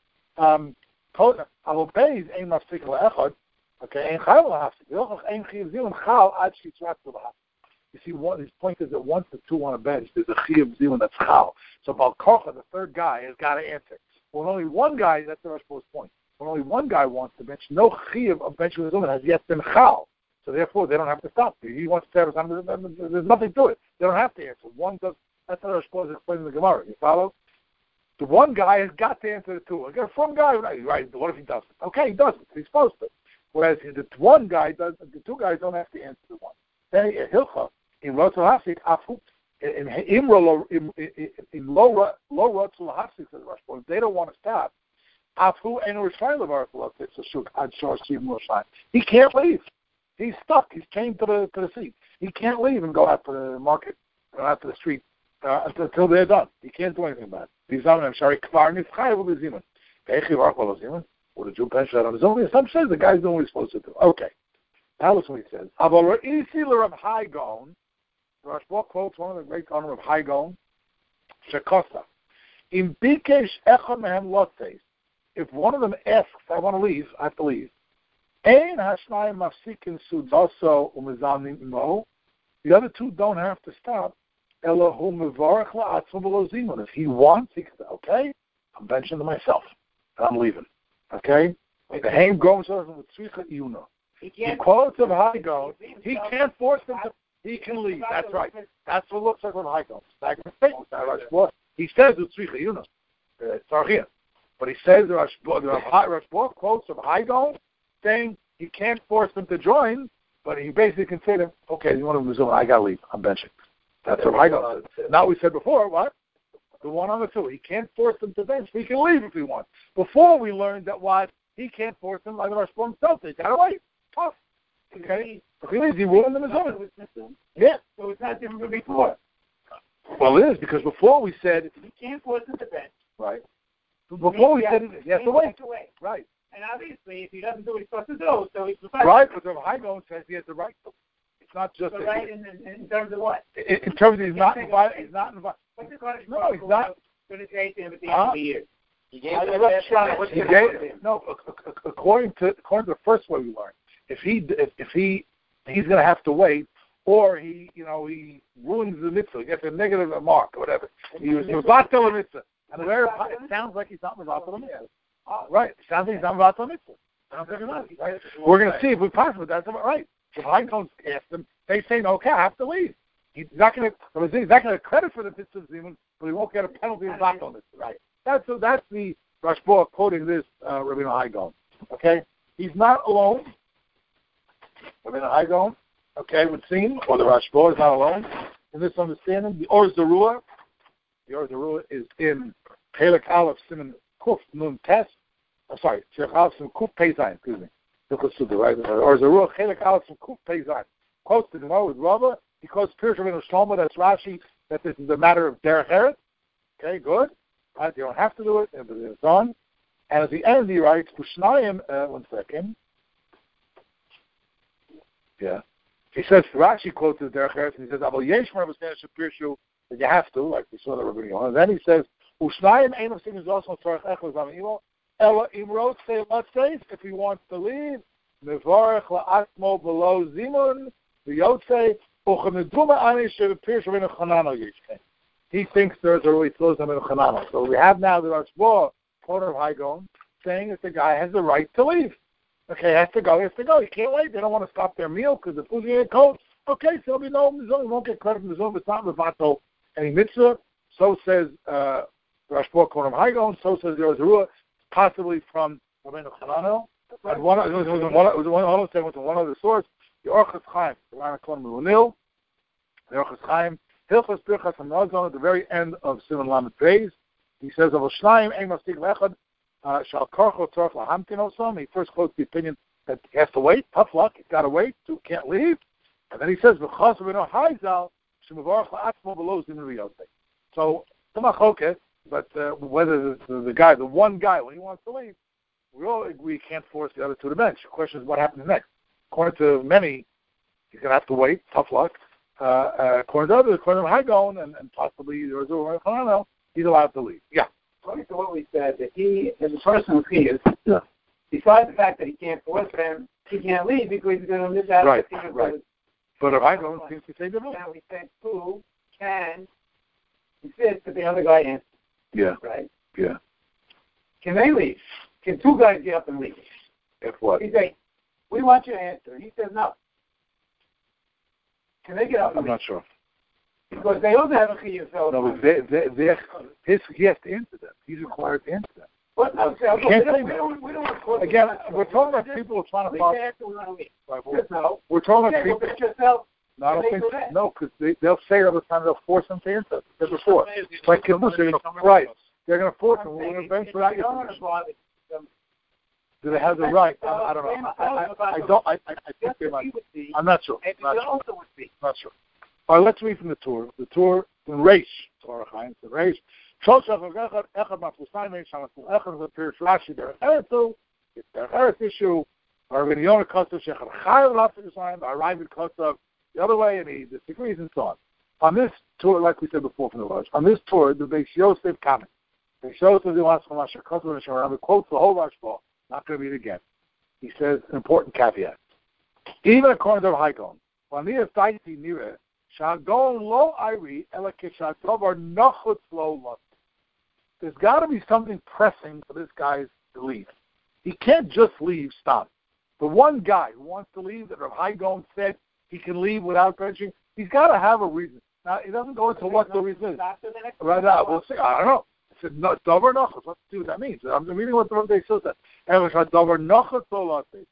you see, his point is that once the two want to bench, there's a chi of zilin that's chal. So Bal Kocha, the third guy, has got to answer. When only one guy, that's the Rashba's point. When only one guy wants to bench, no chi of benching the zilin has yet been chal. So therefore, they don't have to stop. He wants to say, there's nothing to it. They don't have to answer. One does. That's how they're supposed to explain in the Gemara. You follow? The one guy has got to answer the two. Like, from guy, right? What if he doesn't? Okay, he doesn't. He's supposed to. Whereas the one guy does. The two guys don't have to answer the one. Then Hilcha in Rotzel Hafsik Afu in low Rotzel Hafsik says Rashba. If they don't want to stop, Afu and Rishayla Baruch it's a shuk ad shor shim Roshaim. He can't leave. He's stuck. He's chained to the seat. He can't leave and go out to the market, go out to the street until they're done. He can't do anything about it. Would a Jew bench that on his own? Some says the guy's doing what he's supposed to do. Okay. Now listen what he says. Rashba quotes one of the great honor of Haigon, Shekosa. In Bikesh Echad Mehem Lotzeis, if one of them asks, I want to leave, I have to leave. Ein hashnayim mafsikin sudaso umezanim imo. The other two don't have to stop. Elohu mevarach la'atzmo below zimun. If he wants, he can say, okay, I'm benching to myself. I'm leaving. Okay? The Haim goes with tzricha iyuna. The quotes of Haigon, he can't force them to, he can leave. That's right. That's what it looks like with Haigon. He says with tzricha iyuna. Tzarchia. But he says the Rashba quotes of Haigon, saying he can't force them to join, but he basically can say to them, okay, you want to resume, I got to leave. I'm benching. That's what Haigon said. Now we said before, what? The one on the two. He can't force them to bench. He can leave if he wants. Before we learned that what? He can't force them like the Rashba himself. They got to wait. Tough. Okay? If he leaves, he ruined them his own. Yeah. So it's not different from before. Well, it is, because before we said... He can't force them to bench. Right. Before we said it, he has to wait. Right. And obviously, if he doesn't do what he's supposed to do, so he's right. But the Haigon says he has the right to. It's not just the right in terms of what? In terms of he's not invited. He's not invited. What's the question? No, he's not. Going to say to him at the end of the year. No, according to the first way we learned, if he's going to have to wait, or he ruins the mitzvah, he gets a negative mark or whatever. He was mevatel a mitzvah, and it sounds like he's not mevatel a mitzvah. Right? It sounds like he's not mevatel a mitzvah. Sounds like not. Right? We're going to see if we possibly that's about right. If I don't ask them, they say no. Okay, I have to leave. He's not going to get credit for the mitzvah, but he won't get a penalty of mevatel mitzvah. Right? That's the Rashba quoting this Rabbeinu Haigon. Okay, he's not alone. Rabbeinu Haigon, okay, would seem, or the Rashba is not alone in this understanding. The Or Zarua is in Pelek Aleph Siman Kuf Nun Tes. Sorry, Pelek Aleph Siman Kuf Pei Zayin. Excuse me. Right? Or Zarua Pelek Aleph Siman Kuf Pei Zayin. Quotes the Gemara with Rava. He quotes Pirush Rabbeinu Shlomo. That's Rashi. That this is a matter of derech eretz. Okay, good. Right, you don't have to do it, but it's on. And at the end, he writes, Ushnayim, one second. Yeah. He says, Rashi quotes the Derech Eretz, and he says, Abel Yesh Mar B'Snei Shapirshu, that you have to, like we saw the Rabbi Yohan. And then he says, Ushnayim Ein of Singers also Torach Echel Zamimo, Ela Imrot say, let's say, if he wants to leave, Nevarech La'atmo Below Zimun, the Yotze, Uchaneduma Ani Shapirshu Rabbeinu Chanano Yishken. He thinks there's a really close them in Chanana. So we have now the Rashba, quote of Haigon, saying that the guy has the right to leave. Okay, he has to go. He can't wait. They don't want to stop their meal because the food's going to get cold. Okay, so there'll be no mizum. He won't get credit from mizum. It's not mevatel any mitzvah. So says Rashba, quote of Haigon. So says the Ozerua, possibly from Rabbeinu Chanana. And one other source, the Orchos Chaim, the Rana Klon the Orchos Chaim. Hilchos Birchas HaNazon at the very end of Siman Lamed Beis, he says, "Avol Shnayim Ein Mastig Lechad Shal Karcho Tzorach Lahamtin Osam." He first quotes the opinion that he has to wait. Tough luck, he's got to wait. Two can't leave. And then he says, "V'chas Rabbeinu Haizal Shemavarach La'atzmo Below Zimun Riyotei." So the machloket, but whether the guy, the one guy, when he wants to leave, we all agree he can't force the other two to bench. The question is, what happens next? According to many, he's going to have to wait. Tough luck. According to others, according to Haigon and possibly he's allowed to leave. Yeah. According to what we said, that he is a person who is, besides the fact that he can't force them, he can't leave because he's going to miss out. Right. But if Haigon seems to say different. Now we said who can insist that the other guy answers. Yeah. Right? Yeah. Can they leave? Can two guys get up and leave? If what? He say, we want you to answer. And he says no. Can they get up? I'm not sure. Because they also have a chiyuv. No, but he has to answer them. He's required to answer them. What? No, we don't want to again, we're talking about people who are trying to follow. We're talking about people. Yourself. No, I don't think so. No, because they'll say all the time they'll force them to answer. They're before. Like, right. They're going to force them. We're going to eventually not get them. Do they have the right? I don't know. I think they might. I'm not sure. Not sure. All right, let's read from the Torah. The Torah in Reish. Torah Chaim. The Reish. It's their Eretz issue. Or when Yonah Kostav Shechar Chayil Lafik Yisrael, or Ravid Kostav the other way, and he disagrees and so on. On this Torah, like we said before from the Rosh, on this Torah, the Beis Yosef comment. Beis Yosef the last one, Masher Kostav and Shemar quotes the whole Rashba. Not going to read it again. He says an important caveat. Even according to Haigon, there's got to be something pressing for this guy to leave. He can't just leave, stop. The one guy who wants to leave, that Rav Haigon said he can leave without benching, he's got to have a reason. Now, he doesn't go into what the reason is. Right now, we'll see. I don't know. I said, no, Dover Nochos. Let's see what that means. I'm reading what the Rav says that. Dover Nochos Solate.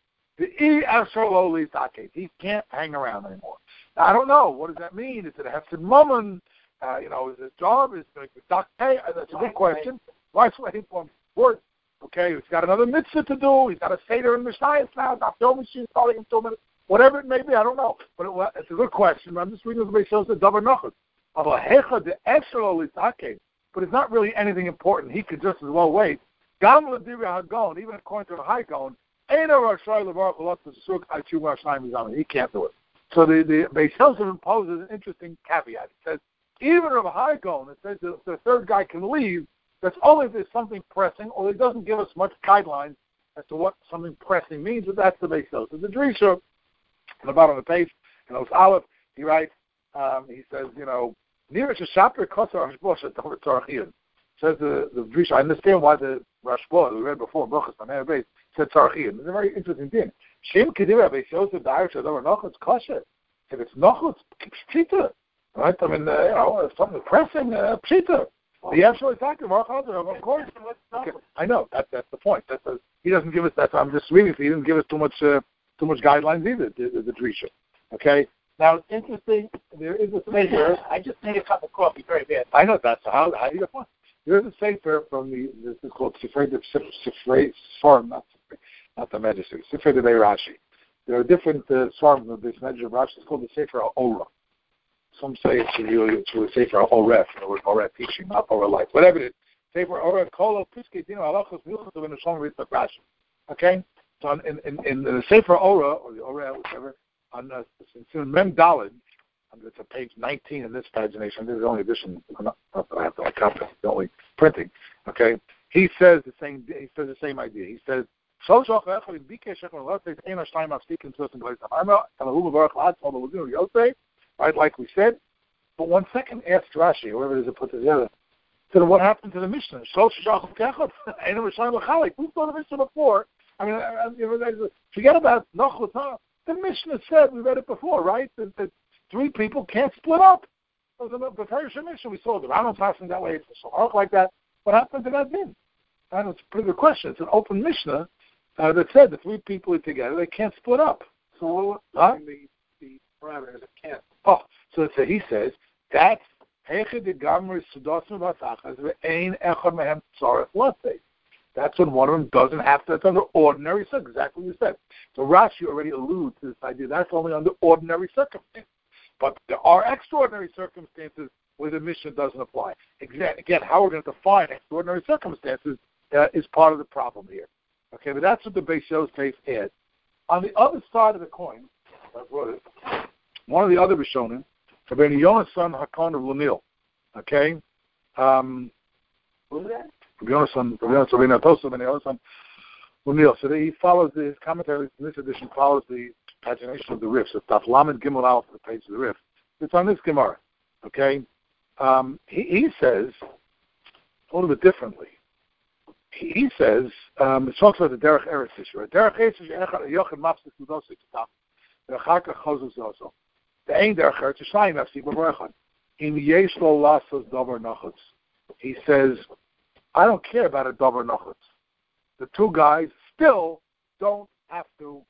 He can't hang around anymore. Now, I don't know. What does that mean? Is it a hefted moment? Is his job? Is it a duck pay? That's a good question. Why waiting for him? Work. Okay, he's got another mitzvah to do. He's got a Seder in the science now. Dr. Machine calling him 2 minutes. Whatever it may be, I don't know. But it's a good question. I'm just reading what shows the Dover Nochos. But it's not really anything important. He could just as well wait Gam l'divri hagon, even according to the high Gaon, ain't a Rashai levarach lot to suk achu Rashai mizam. He can't do it. So the Beis Yosef imposes an interesting caveat. It says even of a high Gaon, it says that the third guy can leave. That's only if there's something pressing, or it doesn't give us much guidelines as to what something pressing means. But that's the Beis Yosef. The Drisha, on the bottom of the page, Aleph, he writes. He says, Nira Shapir Kosar Hashbosha Dover Tzarchiyun. Says the Drisha. I understand why the Rashba we read before Brachas on their base said Tzarchiyun. It's a very interesting thing. Shem Kedira Beis Yosef Da'ir Shadover Nochutz Kosher. If it's Nochutz, Pshita, right? I mean, if something pressing, Pshita. The absolute fact of of course. Okay. I know that's the point. He doesn't give us that. I'm just reading. He didn't give us too much guidelines either. The Drisha. Okay. Now it's interesting. There is a sefer. I just need a cup of coffee very bad. I know that's how you get one. There is a sefer from this is called Sefer Sfarm, not the Magister. Sefer de Rashi. There are different Sfarm of this Magister Rashi. It's called the Sefer Ora. Some say it's really Sefer Oref, the word Oref teaching, not Ora life, whatever it is. Sefer Ora Kolo Piskei Dino Halachos Milchos of Neshama Ritzak Rashi. Okay, so in the Sefer Ora or the Ora, whichever. On Mem Daled, it's a page 19 in this pagination. This is the only edition. I have to copy the only printing. Okay, he says the same. He says the same idea. He says, right, like we said. But 1 second, ask Rashi, whoever it is that put it together. So what happened to the Mishnah? We saw the Mishnah before. I mean, forget about Nochut. The Mishnah said, we read it before, right? That 3 people can't split up. It was a Beferish Mishnah. We saw the Rambam passing that way. It's so like that. What happened to that then? And it's a pretty good question. It's an open Mishnah that said the 3 people are together. They can't split up. So the parameters it can't. Oh, so he says that's Hechid the Gamri Sudosim Vasachas Ve'ein Echad Mehem Tzarech Lasei. That's when one of them doesn't have to. That's under ordinary circumstances. Exactly what you said. So Rashi already alludes to this idea. That's only under ordinary circumstances. But there are extraordinary circumstances where the Mishnah doesn't apply. Again, how we're going to define extraordinary circumstances is part of the problem here. Okay, but that's what the Beis Yosef adds. On the other side of the coin, I wrote it, one of the other Rishonim, Rabbeinu Yonasan Hakon of Lunil. Okay? Who's that? So he follows his commentary in this edition follows the pagination of the Rif. So Taf Lamed Gimel Aleph, the page of the Rif. It's on this Gemara. Okay, he says a little bit differently. He says it talks about the Derech Eretz issue. Derech Eretz issue Yochid Mapsik Ludosik Taf. The Achaka Chozos also. The Ein Derech Eretz Shnayim Mapsik B'Borechon. In Yesh Lo Lasos Dover Nachutz. He says, I don't care about a Dover Nachutz. The 2 guys still don't have to,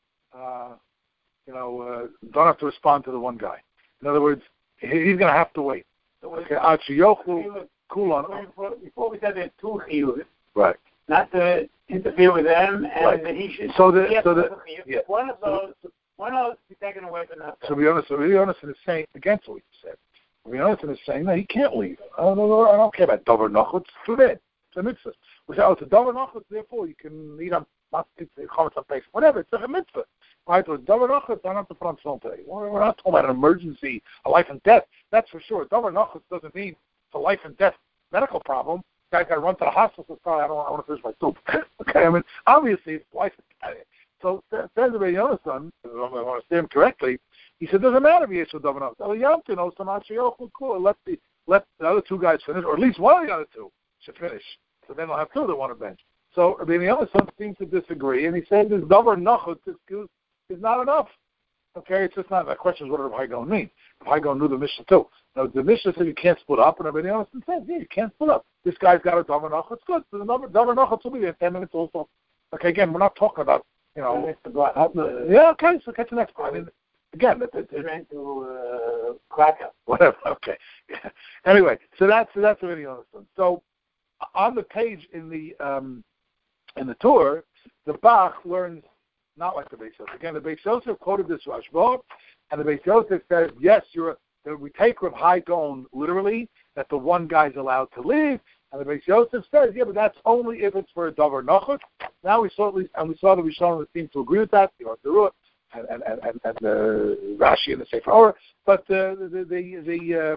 don't have to respond to the 1 guy. In other words, he's going to have to wait. Okay, before we said there's 2 chiyuvim, right? Not to interfere with them, and right. that he should. Yeah. One of those be taken away from that. So be honest, is saying against what you said. Yonasan is saying, no, he can't leave. I don't care about Dover Nachutz. It's too bad. It's a mitzvah. We say, it's a Dover Nachutz, therefore you can eat on pace, whatever. It's a mitzvah. Right? With Dover Nachutz, I don't have to put on film today. We're not talking about an emergency, a life and death. That's for sure. Dover Nachutz doesn't mean it's a life and death medical problem. The guy's got to run to the hospital. So sorry, I want to finish my soup. Okay, I mean, obviously it's life and death. So says the Yonasan, if I understand him correctly, he said, doesn't matter if he is with Dover Nachutz. Let the other 2 guys finish, or at least one of the other 2 should finish. So then they'll have 2 that want to bench. So the Yonasan seems to disagree, and he says this Dover Nachutz excuse is not enough. Okay, it's just not. The question is, what does Rabbi Hagon mean? Rabbi Hagon knew the Mishnah too. Now, the Mishnah said you can't split up, and Rabbi Yonasan says, yeah, you can't split up. This guy's got a Dover Nachutz, good. So the Dover Nachutz will be there in 10 minutes also. Okay, again, we're not talking about, yeah, okay, so catch the next part. I mean, again, it's trying to crack up. Whatever. Okay. Yeah. Anyway, so that's already understood. So on the page in the tour, the Bach learns not like the Beis Yosef. Again, the Beis Yosef quoted this Rashba, and the Beis Yosef says, yes, we take Reb Hai Gaon literally, that the 1 guy's allowed to leave. And the Beis Yosef says, yeah, but that's only if it's for a davar nachut. Now we saw at least, and we saw the Rishonim seem to agree with that. The Ruah and Rashi and the Sefer Orah, but the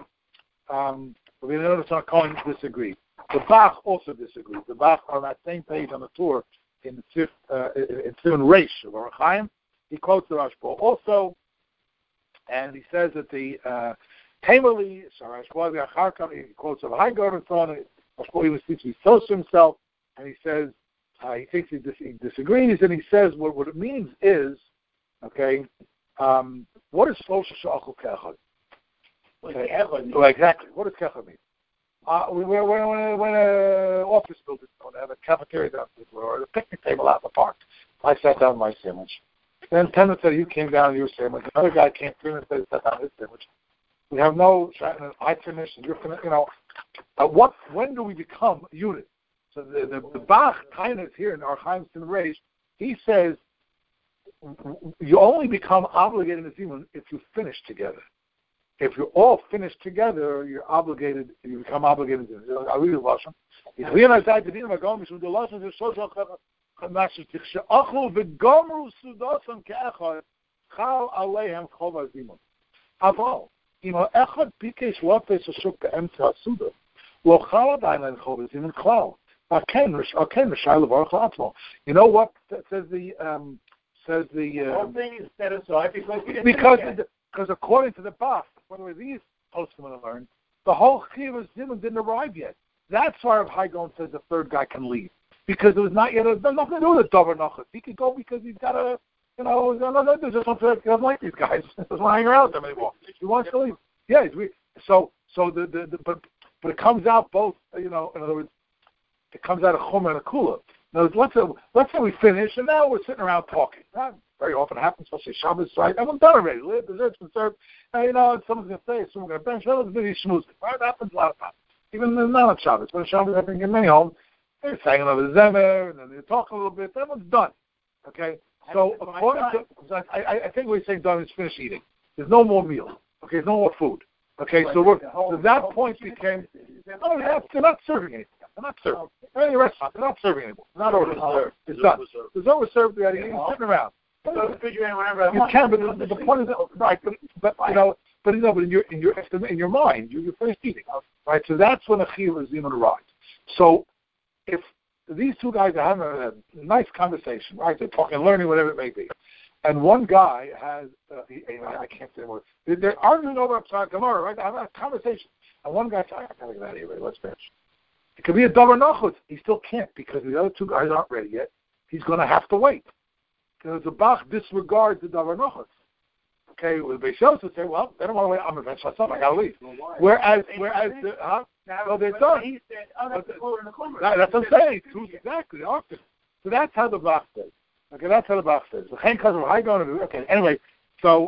Cohen disagreed. The Bach also disagreed. The Bach on that same page on the tour in Simon Reish of Orach Chaim, he quotes the Rashba also, and he says that the Taimali, he quotes of Hagar and so on. He was teaching so to himself, and he says he thinks he disagrees, and he says what it means is, okay, what is Shlosha Sha'achol Ke'echad? Well, exactly. What does Ke'echad mean? When an office building, when they have a cafeteria down or a picnic table out in the park, I sat down my sandwich. Then 10 minutes later, you came down with your sandwich. Another guy came 3 minutes later, sat down his sandwich. We have no, I finished and you're finished, when do we become a unit? So the Bach kind of here in our Chaim Sin Reish, he says you only become obligated to Zimun if you finish together. If you're all finished together, you're obligated. You become obligated. I read the lashon. If we are tied to the Imagom, we should do lashon. There's social chamash tichsheachol v'gomru sudoson ke'echad chal aleihem chova zimun. Aval imo echad bikesh lofes ashuk be'emtza suda lo chal adayin chova zimun klal. Aken r'shayla baruch la'atzmo. You know what says the whole thing is set aside because according to the Bach, by the way, these postmen learned, the whole Chiyuv of Zimun didn't arrive yet. That's why Rav Haigon says the third guy can leave. Because it was not yet, there's nothing to do with the Dover Nachat. He could go because he's got a, there's just something, he doesn't like these guys. He doesn't want to hang around with them anymore. He wants to leave. Yeah, but it comes out both, in other words, it comes out of Chomer and a Kula. Now, let's say we finish, and now we're sitting around talking. That very often happens, especially Shabbos, right? Everyone's done already. The dessert's been served. Someone's going to say, someone's going to bench. That was really smooth. Right? That happens a lot of times. Even not on Shabbos. But on Shabbos, I think in many homes, they're hanging over the Zemer, and then they talk a little bit. Everyone's done. Okay? So, according to, I think we're saying done is finish eating. There's no more meal. Okay? There's no more food. Okay? So that point became, they're not serving anything. They're not serving. They're in a restaurant. They're not serving anymore. It's not ordered. It's done. Dessert was served already. You're sitting around. You can, but the point is right. But in your mind, you're finished eating, right? So that's when a chiyuv zimun arrives. So if these two guys are having a nice conversation, right? They're talking, learning, whatever it may be, and one guy has I can't say more. They're arguing over Pshat Gemara, right? They have a conversation, and one guy says, "I gotta get out of here. Let's finish." It could be a davar nachut. He still can't because the other two guys aren't ready yet. He's going to have to wait. Because the Bach disregards the davar nachut. Okay, well, the Beis Yosef say, well, they don't want to wait. I'm eventually I got to leave. Whereas they're done. He said, that's what I'm saying. Exactly. So that's how the Bach says. Okay, that's how the Bach says. Okay, anyway, so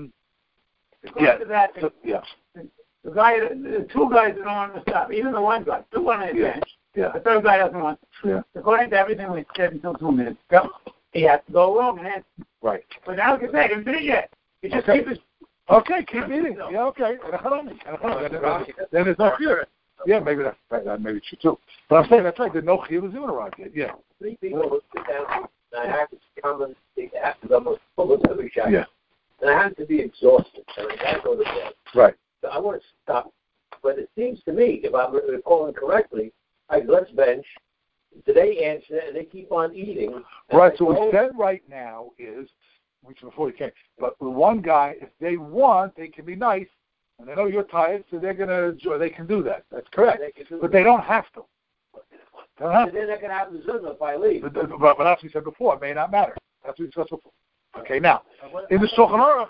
the two guys don't want to stop. Even the one guy, two on his bench. Yeah. The third guy doesn't want to. Yeah. According to everything we said until 2 minutes ago, he has to go along. Right. But now, like I said, he didn't finish yet. He just keep his... Okay, keep eating. Yeah, okay. Then it's not clear. Yeah, maybe that's right. Maybe true too. But I'm saying that's right. There's no chiyuv zimun arrived yet. Yeah. 3 people will sit down. I have to come and have to almost full of every shot. Yeah. And I have to be exhausted. So I got to go to bed. Right. So I want to stop. But it seems to me, if I'm recalling correctly, let's bench. Today answer and they keep on eating. Right. So what we said right now is, which before we came, but the one guy, if they want, they can be nice, and they know you're tired, so they're gonna enjoy. They can do that. That's correct. But they don't have to. Then they're gonna have the zuna if I leave. But that's what we said before. It may not matter. That's what we discussed before. Okay. Now, in the Shulchan Aruch.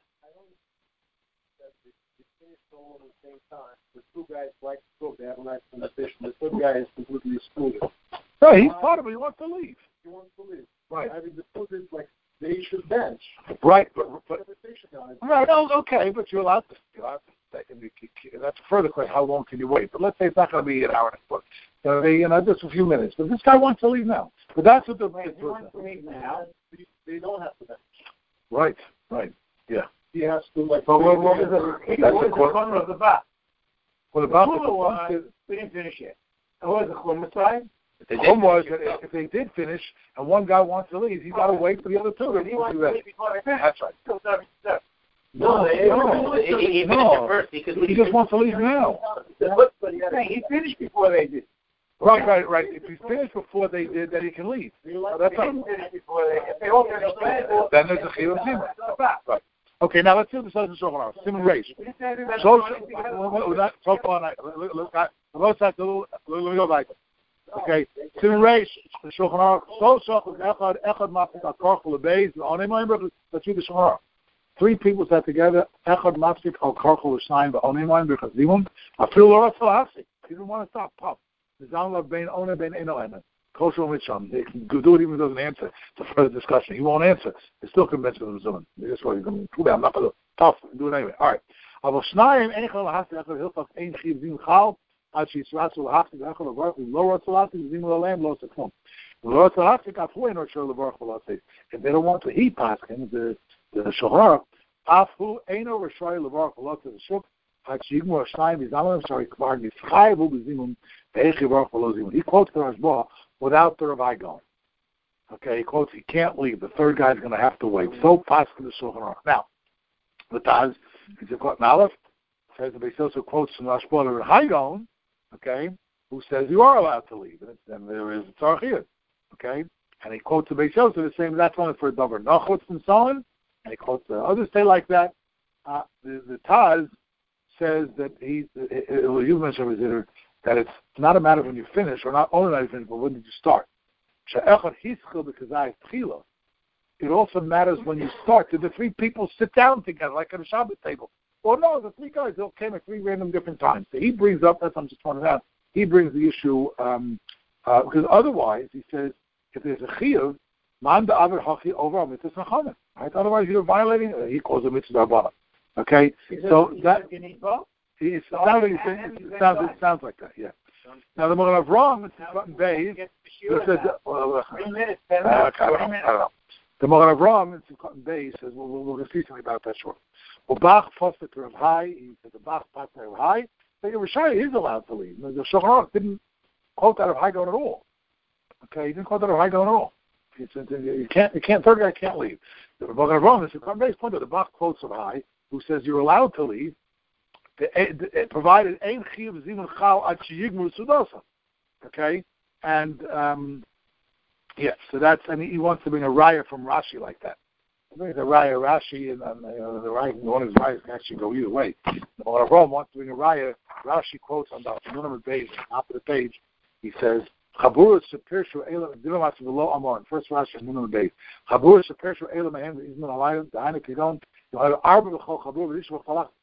The two guys like to cook. They have a nice conversation. The third guy is completely excluded. No, he's part of it. He wants to leave. Right. I mean, the food is like they should bench. Right, but right. Oh, okay, but you're allowed to. That's a further question. How long can you wait? But let's say it's not going to be an hour and a foot. So just a few minutes. But this guy wants to leave now. But that's what the he wants to leave now. They don't have to bench. Right. Yeah. He has to like. But what is the corner of the Bach? Well, the Bach we didn't finish yet. was the Chum side? Chum was that if they did finish and one guy wants to leave, he's got to wait for the other two. He wants to leave before they finish. That's right. No, he finished first. He could leave. He just wants to leave now. He finished before they did. Right. If he finished before they did, then he can leave. That's right. If they all finished, then there's a chiyuv zimra. Right. Okay, now let's do the Shulchan Aruch. Simon Reish. So far, let me go back. Okay, Simon Reish. Shulchan Aruch. So echad mafik al karchel lebeis. Let's read the Shulchan Aruch. Three people sat together. Echad mafik al karchel l'shnayim v'onei mayim because zimum. Afil lo ratzal hafsik. He didn't want to stop. Pop. Zalma bein onei bein enoemen. Kosher Mitcham. They can do it even if he doesn't answer. It's a further discussion. He won't answer. He's still convinced of the Zuman. That's why he's going to do. I'm not going to tough. Do it anyway. All right. Aber Shnayim Eichel Lahasi Echad Hilchach Ein Chiv Zim Chal Ad Shisratzu Lahasi Echad Levarch Lo Ratzu Lahasi Zim Lalem Lo Seklum. Lo Ratzu Lahasi Kafu Ein Ratzu Levarch Lahasi. If they don't want to eat Paskin, the Shulchan Afu Eino Rashay Levarch Lahasi Shuk Ad Shigmu Shnayim Bizalim Sorry Kvar Nifchai Vu Bizimum Be'echi Levarch Lahasi. He quotes the Rashba without the Ravai going. Okay, he quotes, he can't leave. The third guy's going to have to wait. So, pass to the Shulchan Aruch. Now, the Taz, he's a quote, Aleph, says the Beis Yosef quotes from Rashba the Ravai going, okay, who says you are allowed to leave. And there is a Tzarchiyah, okay? And he quotes the Beis Yosef the same, that's only for Dover Nachutz and so on. And he quotes the others say like that. The Taz says that you mentioned that it's not a matter of when you finish, or not only when you finish, but when did you start. It also matters when you start. Did the three people sit down together, like at a Shabbat table? Or no, the three guys all came at three random different times. So he brings up, that's what I'm just pointing out, he brings the issue, because otherwise, he says, if there's a chiyuv, man da'aver hachi over mitzvah nachama. Right? Otherwise, you're violating, he calls it mitzvah d'arbana. Okay? So that... It sounds like that, yeah. Now the Magen Avraham, it's Cotton Bay. The Magen Avraham, it's Cotton Bay, says we'll see something about that shortly. Well, Bach posted to Rav Hai. He said the Bach posted to Rav Hai. The Rishai is allowed to leave. The Shulchan Aruch didn't quote that Rav Hai going at all. Okay, he didn't quote that Rav Hai going at all. He said you can't. Third guy can't leave. The Magen Avraham, it's Cotton Bay's point that the Bach quotes Rav Hai, who says you're allowed to leave. Provided ein chiyuv zimun chal ad sheyigmur sudosa, okay, and so that's, and he wants to bring a raya from Rashi like that. He brings a raya Rashi, and the raya, one of his rayas can actually go either way. The Avraham wants to bring a raya. Rashi quotes on the Nunam page, top of the page. He says, "Chabura sepirshu elam divamas v'lo amor." First Rashi on Nunam page. Chabura sepirshu elam ahem v'izman alayim da'anik yidon. So Rashi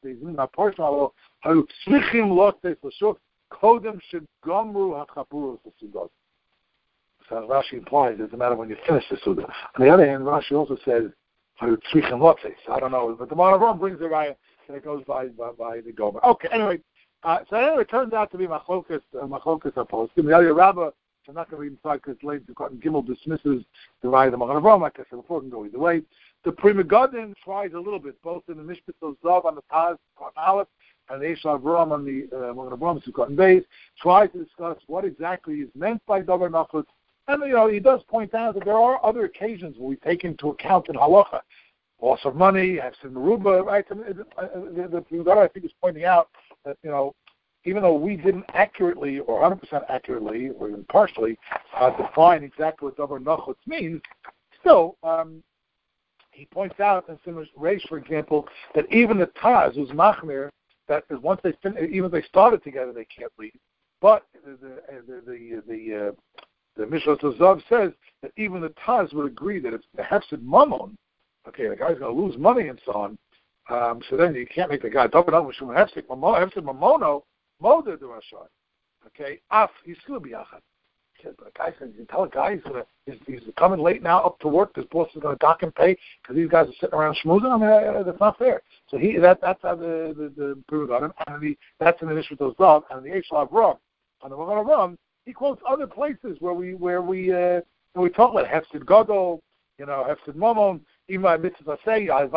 implies it's a matter when you finish the Suda. On the other hand, Rashi also says, I don't know, but the Magen Avraham brings the raya and it goes by the Gomer. Okay, anyway, it turns out to be Machlokas opposed. The Eliyah Rabbah, I'm not going to read inside because later Gimel dismisses the raya of the Magen Avraham, like I said before, it can go either way. The Pri Megadim tries a little bit, both in the Mishpat Zav on the Taz, Cotton Aleph, and the Eish Avram on the Magen Avraham, Cotton Beis, tries to discuss what exactly is meant by Dover Nachutz. And, he does point out that there are other occasions where we take into account in Halacha, loss of money, Hefsid Meruba, right? The Pri Megadim, I think, is pointing out that, even though we didn't accurately, or 100% accurately, or even partially, define exactly what Dover Nachutz means, still, he points out in Simon Reish, for example, that even the Taz, who's Machmir, that once they even if they started together, they can't leave. But the Mishnah Zav says that even the Taz would agree that it's the Hefsid Mammon. Okay, the guy's going to lose money and so on. So then you can't make the guy double up with Hefsid Mammono Moda Durashai. Okay, Af Yislu B'Yachad. You tell a guy he's coming late now up to work. His boss is going to dock and pay because these guys are sitting around schmoozing. I mean, that's not fair. So that's how the Pri Megadim, and that's in the Mishpat Zav, and the Eish Avram on the Magen Avraham. He quotes other places where we talk about Hefsid Gadol, Hefsid Mammon, even by mitzvah say how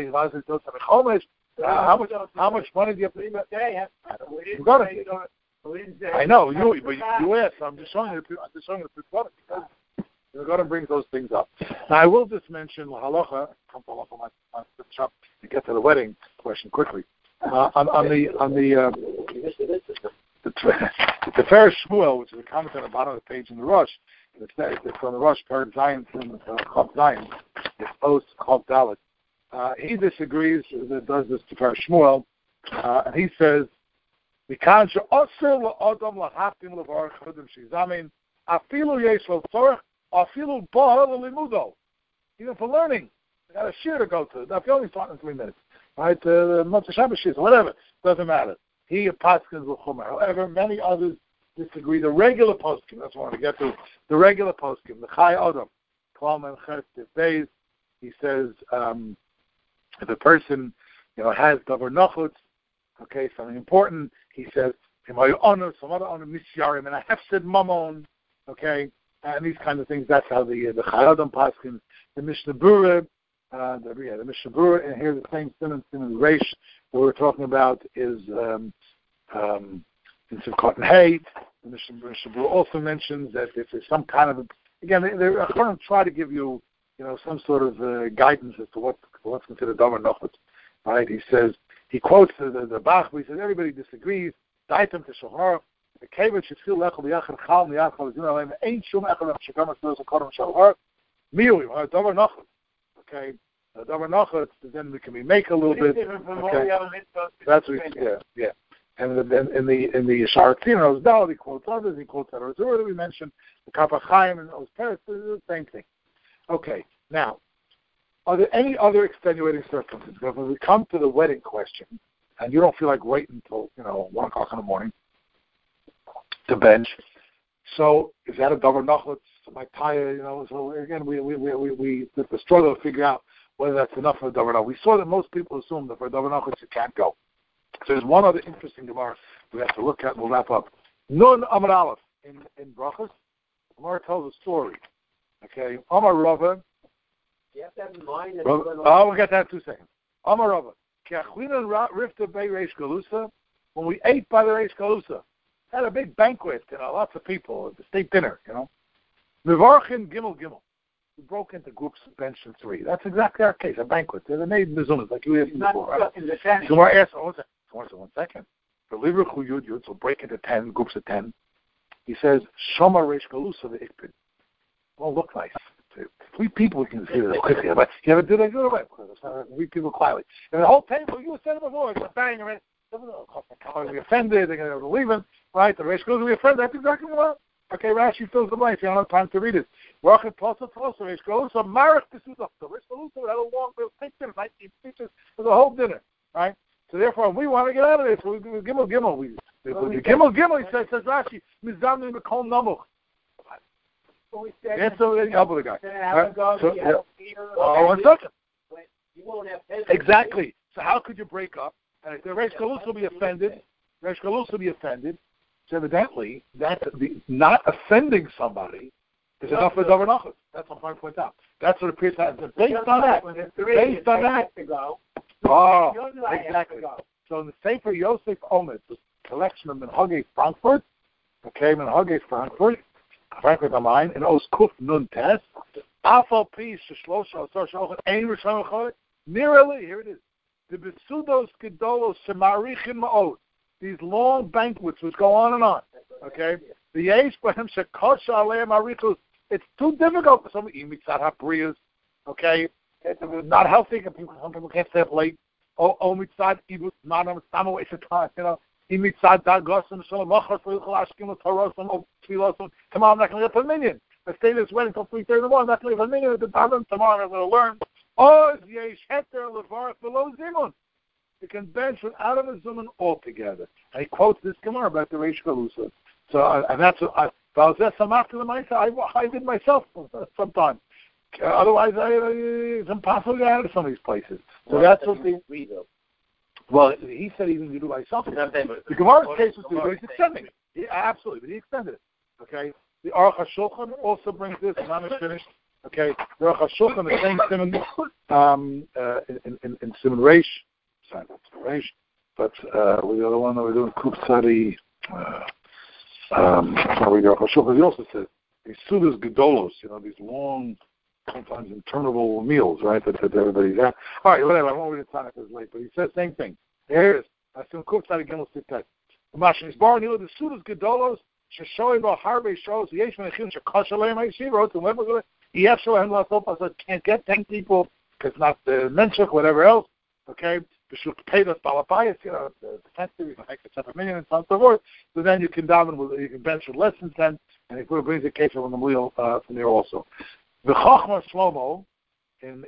much money do you have to pay? You got it. I know but you asked. So I'm just showing you the product because the Gemara brings those things up. Now I will just mention halacha. Come to halacha my shop to get to the wedding question quickly. On the Tiferes Shmuel, which is a comment on the bottom of the page in the Rosh. It's from the Rosh Perek Zion from Chav Zion. It's post Chav Dalet. He disagrees that does this Tiferes Shmuel, and he says, "Mikan she'osir la'adam lahaftim levarach chudim shizamin afilu yesh lo tzorach afilu ba l'limudo." Even for learning, you got a shir to go to. Now, if you only start in 3 minutes, right? Motzei Shabbos shir, whatever, doesn't matter. He paskins with Chumer. However, many others disagree. The regular poskim, that's what I want to get to. The regular poskim, the Chai Adam, Klam and Chet Beis, he says, if a person, has davar nachutz, okay, something important, he says, some other honor, misyarim, and I have said mamon, okay, and these kind of things. That's how the Chai Adam paskins. The Mishnah Berurah, the Mishnah Berurah, and here the same Siman Reish that we're talking about is in Simchat and Hate. The Mishnah Berurah also mentions that if there's some kind of, again, they're going to try to give you, some sort of guidance as to what's considered davar nachutz. Right? He says, he quotes the Bach, he says everybody disagrees. Daitem to shahar, the kavod should feel lechol yachad chal miyachal zunaleim ain't shum echad shekam shloz kodem shahar miu davar nachutz. Okay. Davar nachutz, then we can make a little bit. Okay. That's what yeah. And then in the Sharatzin Ozdal, he quotes others. He quotes others. That we mentioned the Kaf HaChaim and Oz Peretz, the same thing. Okay. Now, are there any other extenuating circumstances? If we come to the wedding question, and you don't feel like waiting until 1 o'clock in the morning to bench, so is that a davar nachutz? My tire, So again, we the struggle to figure out whether that's enough for a davar nachutz. We saw that most people assume that for a davar nachutz you can't go. So there's one other interesting Gemara we have to look at. We'll wrap up. Nun Amar Aleph in Brachos. Gemara tells a story. Okay, Amar Rava. You have to have in mind. We'll get that in 2 seconds. Amar Rava. When we ate by the Reish Galusa, had a big banquet, lots of people, the state dinner, Mevarchin Gimel. We broke into groups of bench in 3. That's exactly our case, a banquet. They're made mizunas, like you asked before. Right? Gemara asks, 1 second. For Livra Chu Yud, so break into 10, groups of 10. He says, Shoma Reish Galusa the Ikpid. Well, look nice. 3 people we can see this quickly, but you ever do that? Go away. 3 people quietly. And the whole table, you said it before, it's a bang, right? They're going to be offended, they're going to leave him, right? The Reish Galusa will be offended. That's exactly what. Okay, Rashi fills the blanks. You don't have time to read it. Rachet Tosa, Reish Galusa, Marach Pesudach. The Reish Galusa would have a long, take dinner, 19 speeches for the whole dinner, right? So therefore, we want to get out of this. We Gimel. Gimel, he says Rashi, Mizamni Mekol Namuch. That's the help of the guy. So, 1 second. You won't have exactly. So how could you break up? And if the Reish Galusa will be offended. So evidently, not offending somebody is enough for davar nachutz. That's what I'm trying to point out. That's what appears to happen. Based on that. Exactly. So in the Sefer Yosef Omer, the collection of Minhagei Frankfurt, Frankfurt am Main, in Os Kuf Nun Tes, Afal Pi Sheshlosha Osar Shochet Ein Rishon Chol, nearly, here it is, the Besudos Gedolos Shemarichin Ma'od. These long banquets which go on and on. Okay? The Yesh Bahem Shekosha Aleim Arichus. It's too difficult for somebody. Mitzad Habriyas. Okay? It's not healthy. Some people can't stay up late. Mitzad Ibut Manam. Some waste of time. Mitzad Dagosim Shalom Machar Filichal Ashkim Tarosim Tfilosim. Tomorrow I'm not going to get a minion. I stay this wedding until 3:30 in the morning. I'm not going to get a minion at the Daven. Tomorrow I'm going to learn. Yesh Heter Levarach Below Zimun. You can bench without a zuman altogether. And he quotes this Gemara about the Reish Galusa. So, and that's what if I was there some after the Maisa, I did myself sometime. Otherwise, it's impossible to get out of some of these places. So that's what the well, he said he didn't do it by himself. The Gemara's case was he's extending it. Yeah, absolutely, but he extended it. Okay. The Aruch HaShulchan also brings this. I'm not finished. Okay. The Aruch HaShulchan, the same Siman in Siman Reish. But with the other one that we're doing, Kuf Sari, Because he also says these sudas gedolos, these long, sometimes interminable meals, right? That everybody's at. All right, whatever. I won't read the time because it's late, but he says same thing. Here it is. I still cook that again. Let's do that. The Mashiach bar nilo the sudas gedolos sheshoi bo harbe shows yesh menachin shekashalei ma'ishirot and whatever. Yes, so I'm not can't get 10 people because not the menshach, whatever else. Okay. You pay the balapayas, the defensive, like $7 million and so on and so forth. So then you can bench with less than 10, and he brings a case from the wheel from there also. The Chachma Shlomo in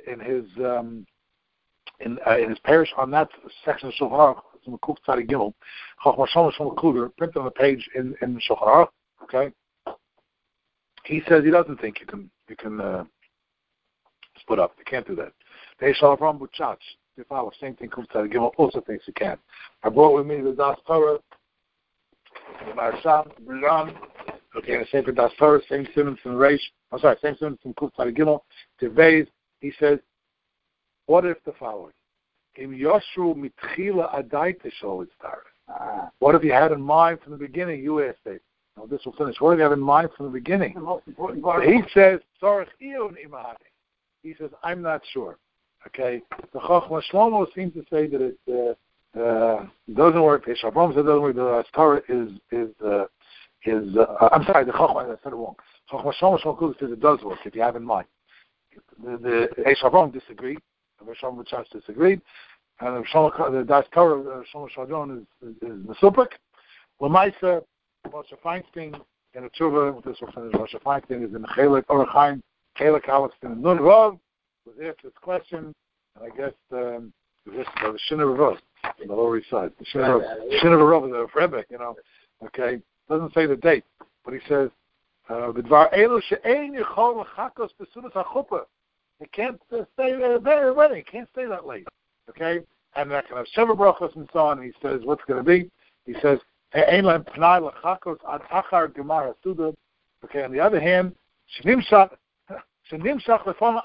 his parish on that section of Shulchan Aruch, it's in the Kuf Tzadi Gimel, Chachma Shlomo Kluger, printed on the page in Shulchan Aruch. Okay, he says he doesn't think you can split up. You can't do that. They shall from Buchach. If I was same thing, Kuf Tzadi Gimel also thinks you can. I brought with me the Das Torah, the Maharsha, Brian. Okay, the same for Das Torah, same Simmons and Reish. I'm sorry, same Simmons from Kuf Tzadi Gimel to Beis. He says, what if the following? Im Yoshru mitchila adai teshol itzar. What if you had in mind from the beginning? You asked it. Now this will finish. What if you have in mind from the beginning? The most important part. He says, Tzarech iyun imahani. He says, I'm not sure. Okay, the Chachma Shlomo seems to say that it doesn't work. Shabram said it doesn't work. The Torah is I'm sorry, the Chachma, I said it wrong. Chachma Shlomo says it does work if you have in mind. The Shabram disagreed. The Shabram B'Chas disagreed, and the Das Torah Shlomo Shadron is Mesupik. Lamaisa, Moshe Feinstein in the Tshuva. This will finish. Moshe Feinstein is in the Chelek Orachaim, Chelek Alex in the Nun Rav. Was after this question, and I guess the Shiner Rav, on the Lower East Side. The Shiner Rav is a Rebbe, Okay, doesn't say the date, but he says, "B'dvar elu she'ein yichol l'chakos b'sudas hachuppah." It can't stay very wedding. It can't stay that late. Okay, and that can have several brachos and so on. And he says, what's going to be? He says, "Ein lehem pnai l'chakos ad achar gemara suda." Okay, on the other hand, shenimshach. Sometimes 2-3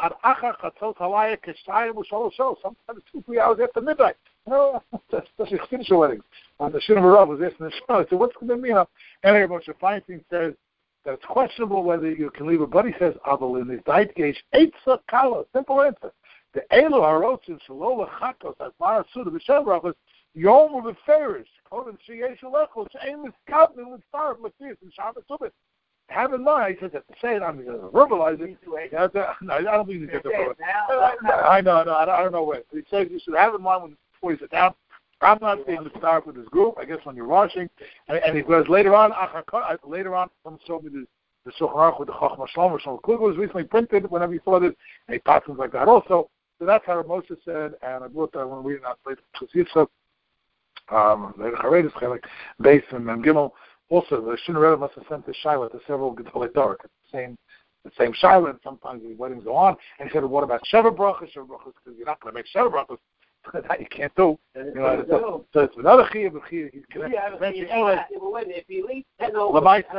hours after midnight. Especially Chiddush weddings. On the Shiner Rav was asking the show. So what's going to mean? Anyway, Moshe Feinstein says that it's questionable whether you can leave it, but he says, Abel in his diet gauge, 8 kala. Simple answer. The Elu Harotzin Shalola Chakos at Mara Suda B'Shem Brachos Yom of the Ferish. Koden Sheyesh Alechol Shein Miskabnim with Starv Matthias and Shabbat Subit. Have in mind, he says that to say it, I'm going to verbalize it. No, I don't think you get the verbalize. I know, I don't know when. He says you should have in mind before you sit down. I'm not saying to start with this group. I guess when you're washing, and he goes later on. Someone showed me the Shulchan Aruch with the Chachma Shlomo. Shlomo Kluger was recently printed. Whenever you saw this, and he taught things like that also. So that's how Moshe said, and I brought that when we read it out later. Because later Charedis, Chelek, Beis, and Gimel. Also, the Shiner Rebbe must have sent the Shiloh to several Gedolei Torah. The same Shiloh, and sometimes the weddings go on. And he said, what about Sheva Brachos? Because you're not going to make Sheva Brachos. That you can't do. So it's another Chiyuv. He's connected. If he leaves 10 over,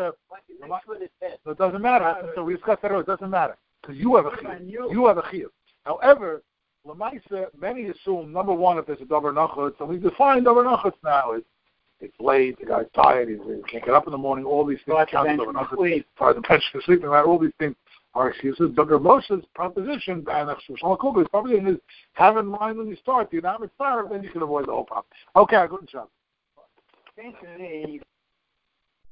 it doesn't matter. So we discussed that earlier. It doesn't matter. Because you have a Chiyuv. You have a Chiyuv. However, Lamaisa, many assume, number one, if there's a Davar Nachutz, and we define Davar Nachutz now as it's late, the guy's tired, he can't get up in the morning, all these things count as Davar Nachutz. For the pension to sleeping, right? All these things are excuses. But Moshe's proposition, and Shlomo Kluger's proposition is have in mind when you start, you're not mitzvah, then you can avoid the whole problem. Okay, good job.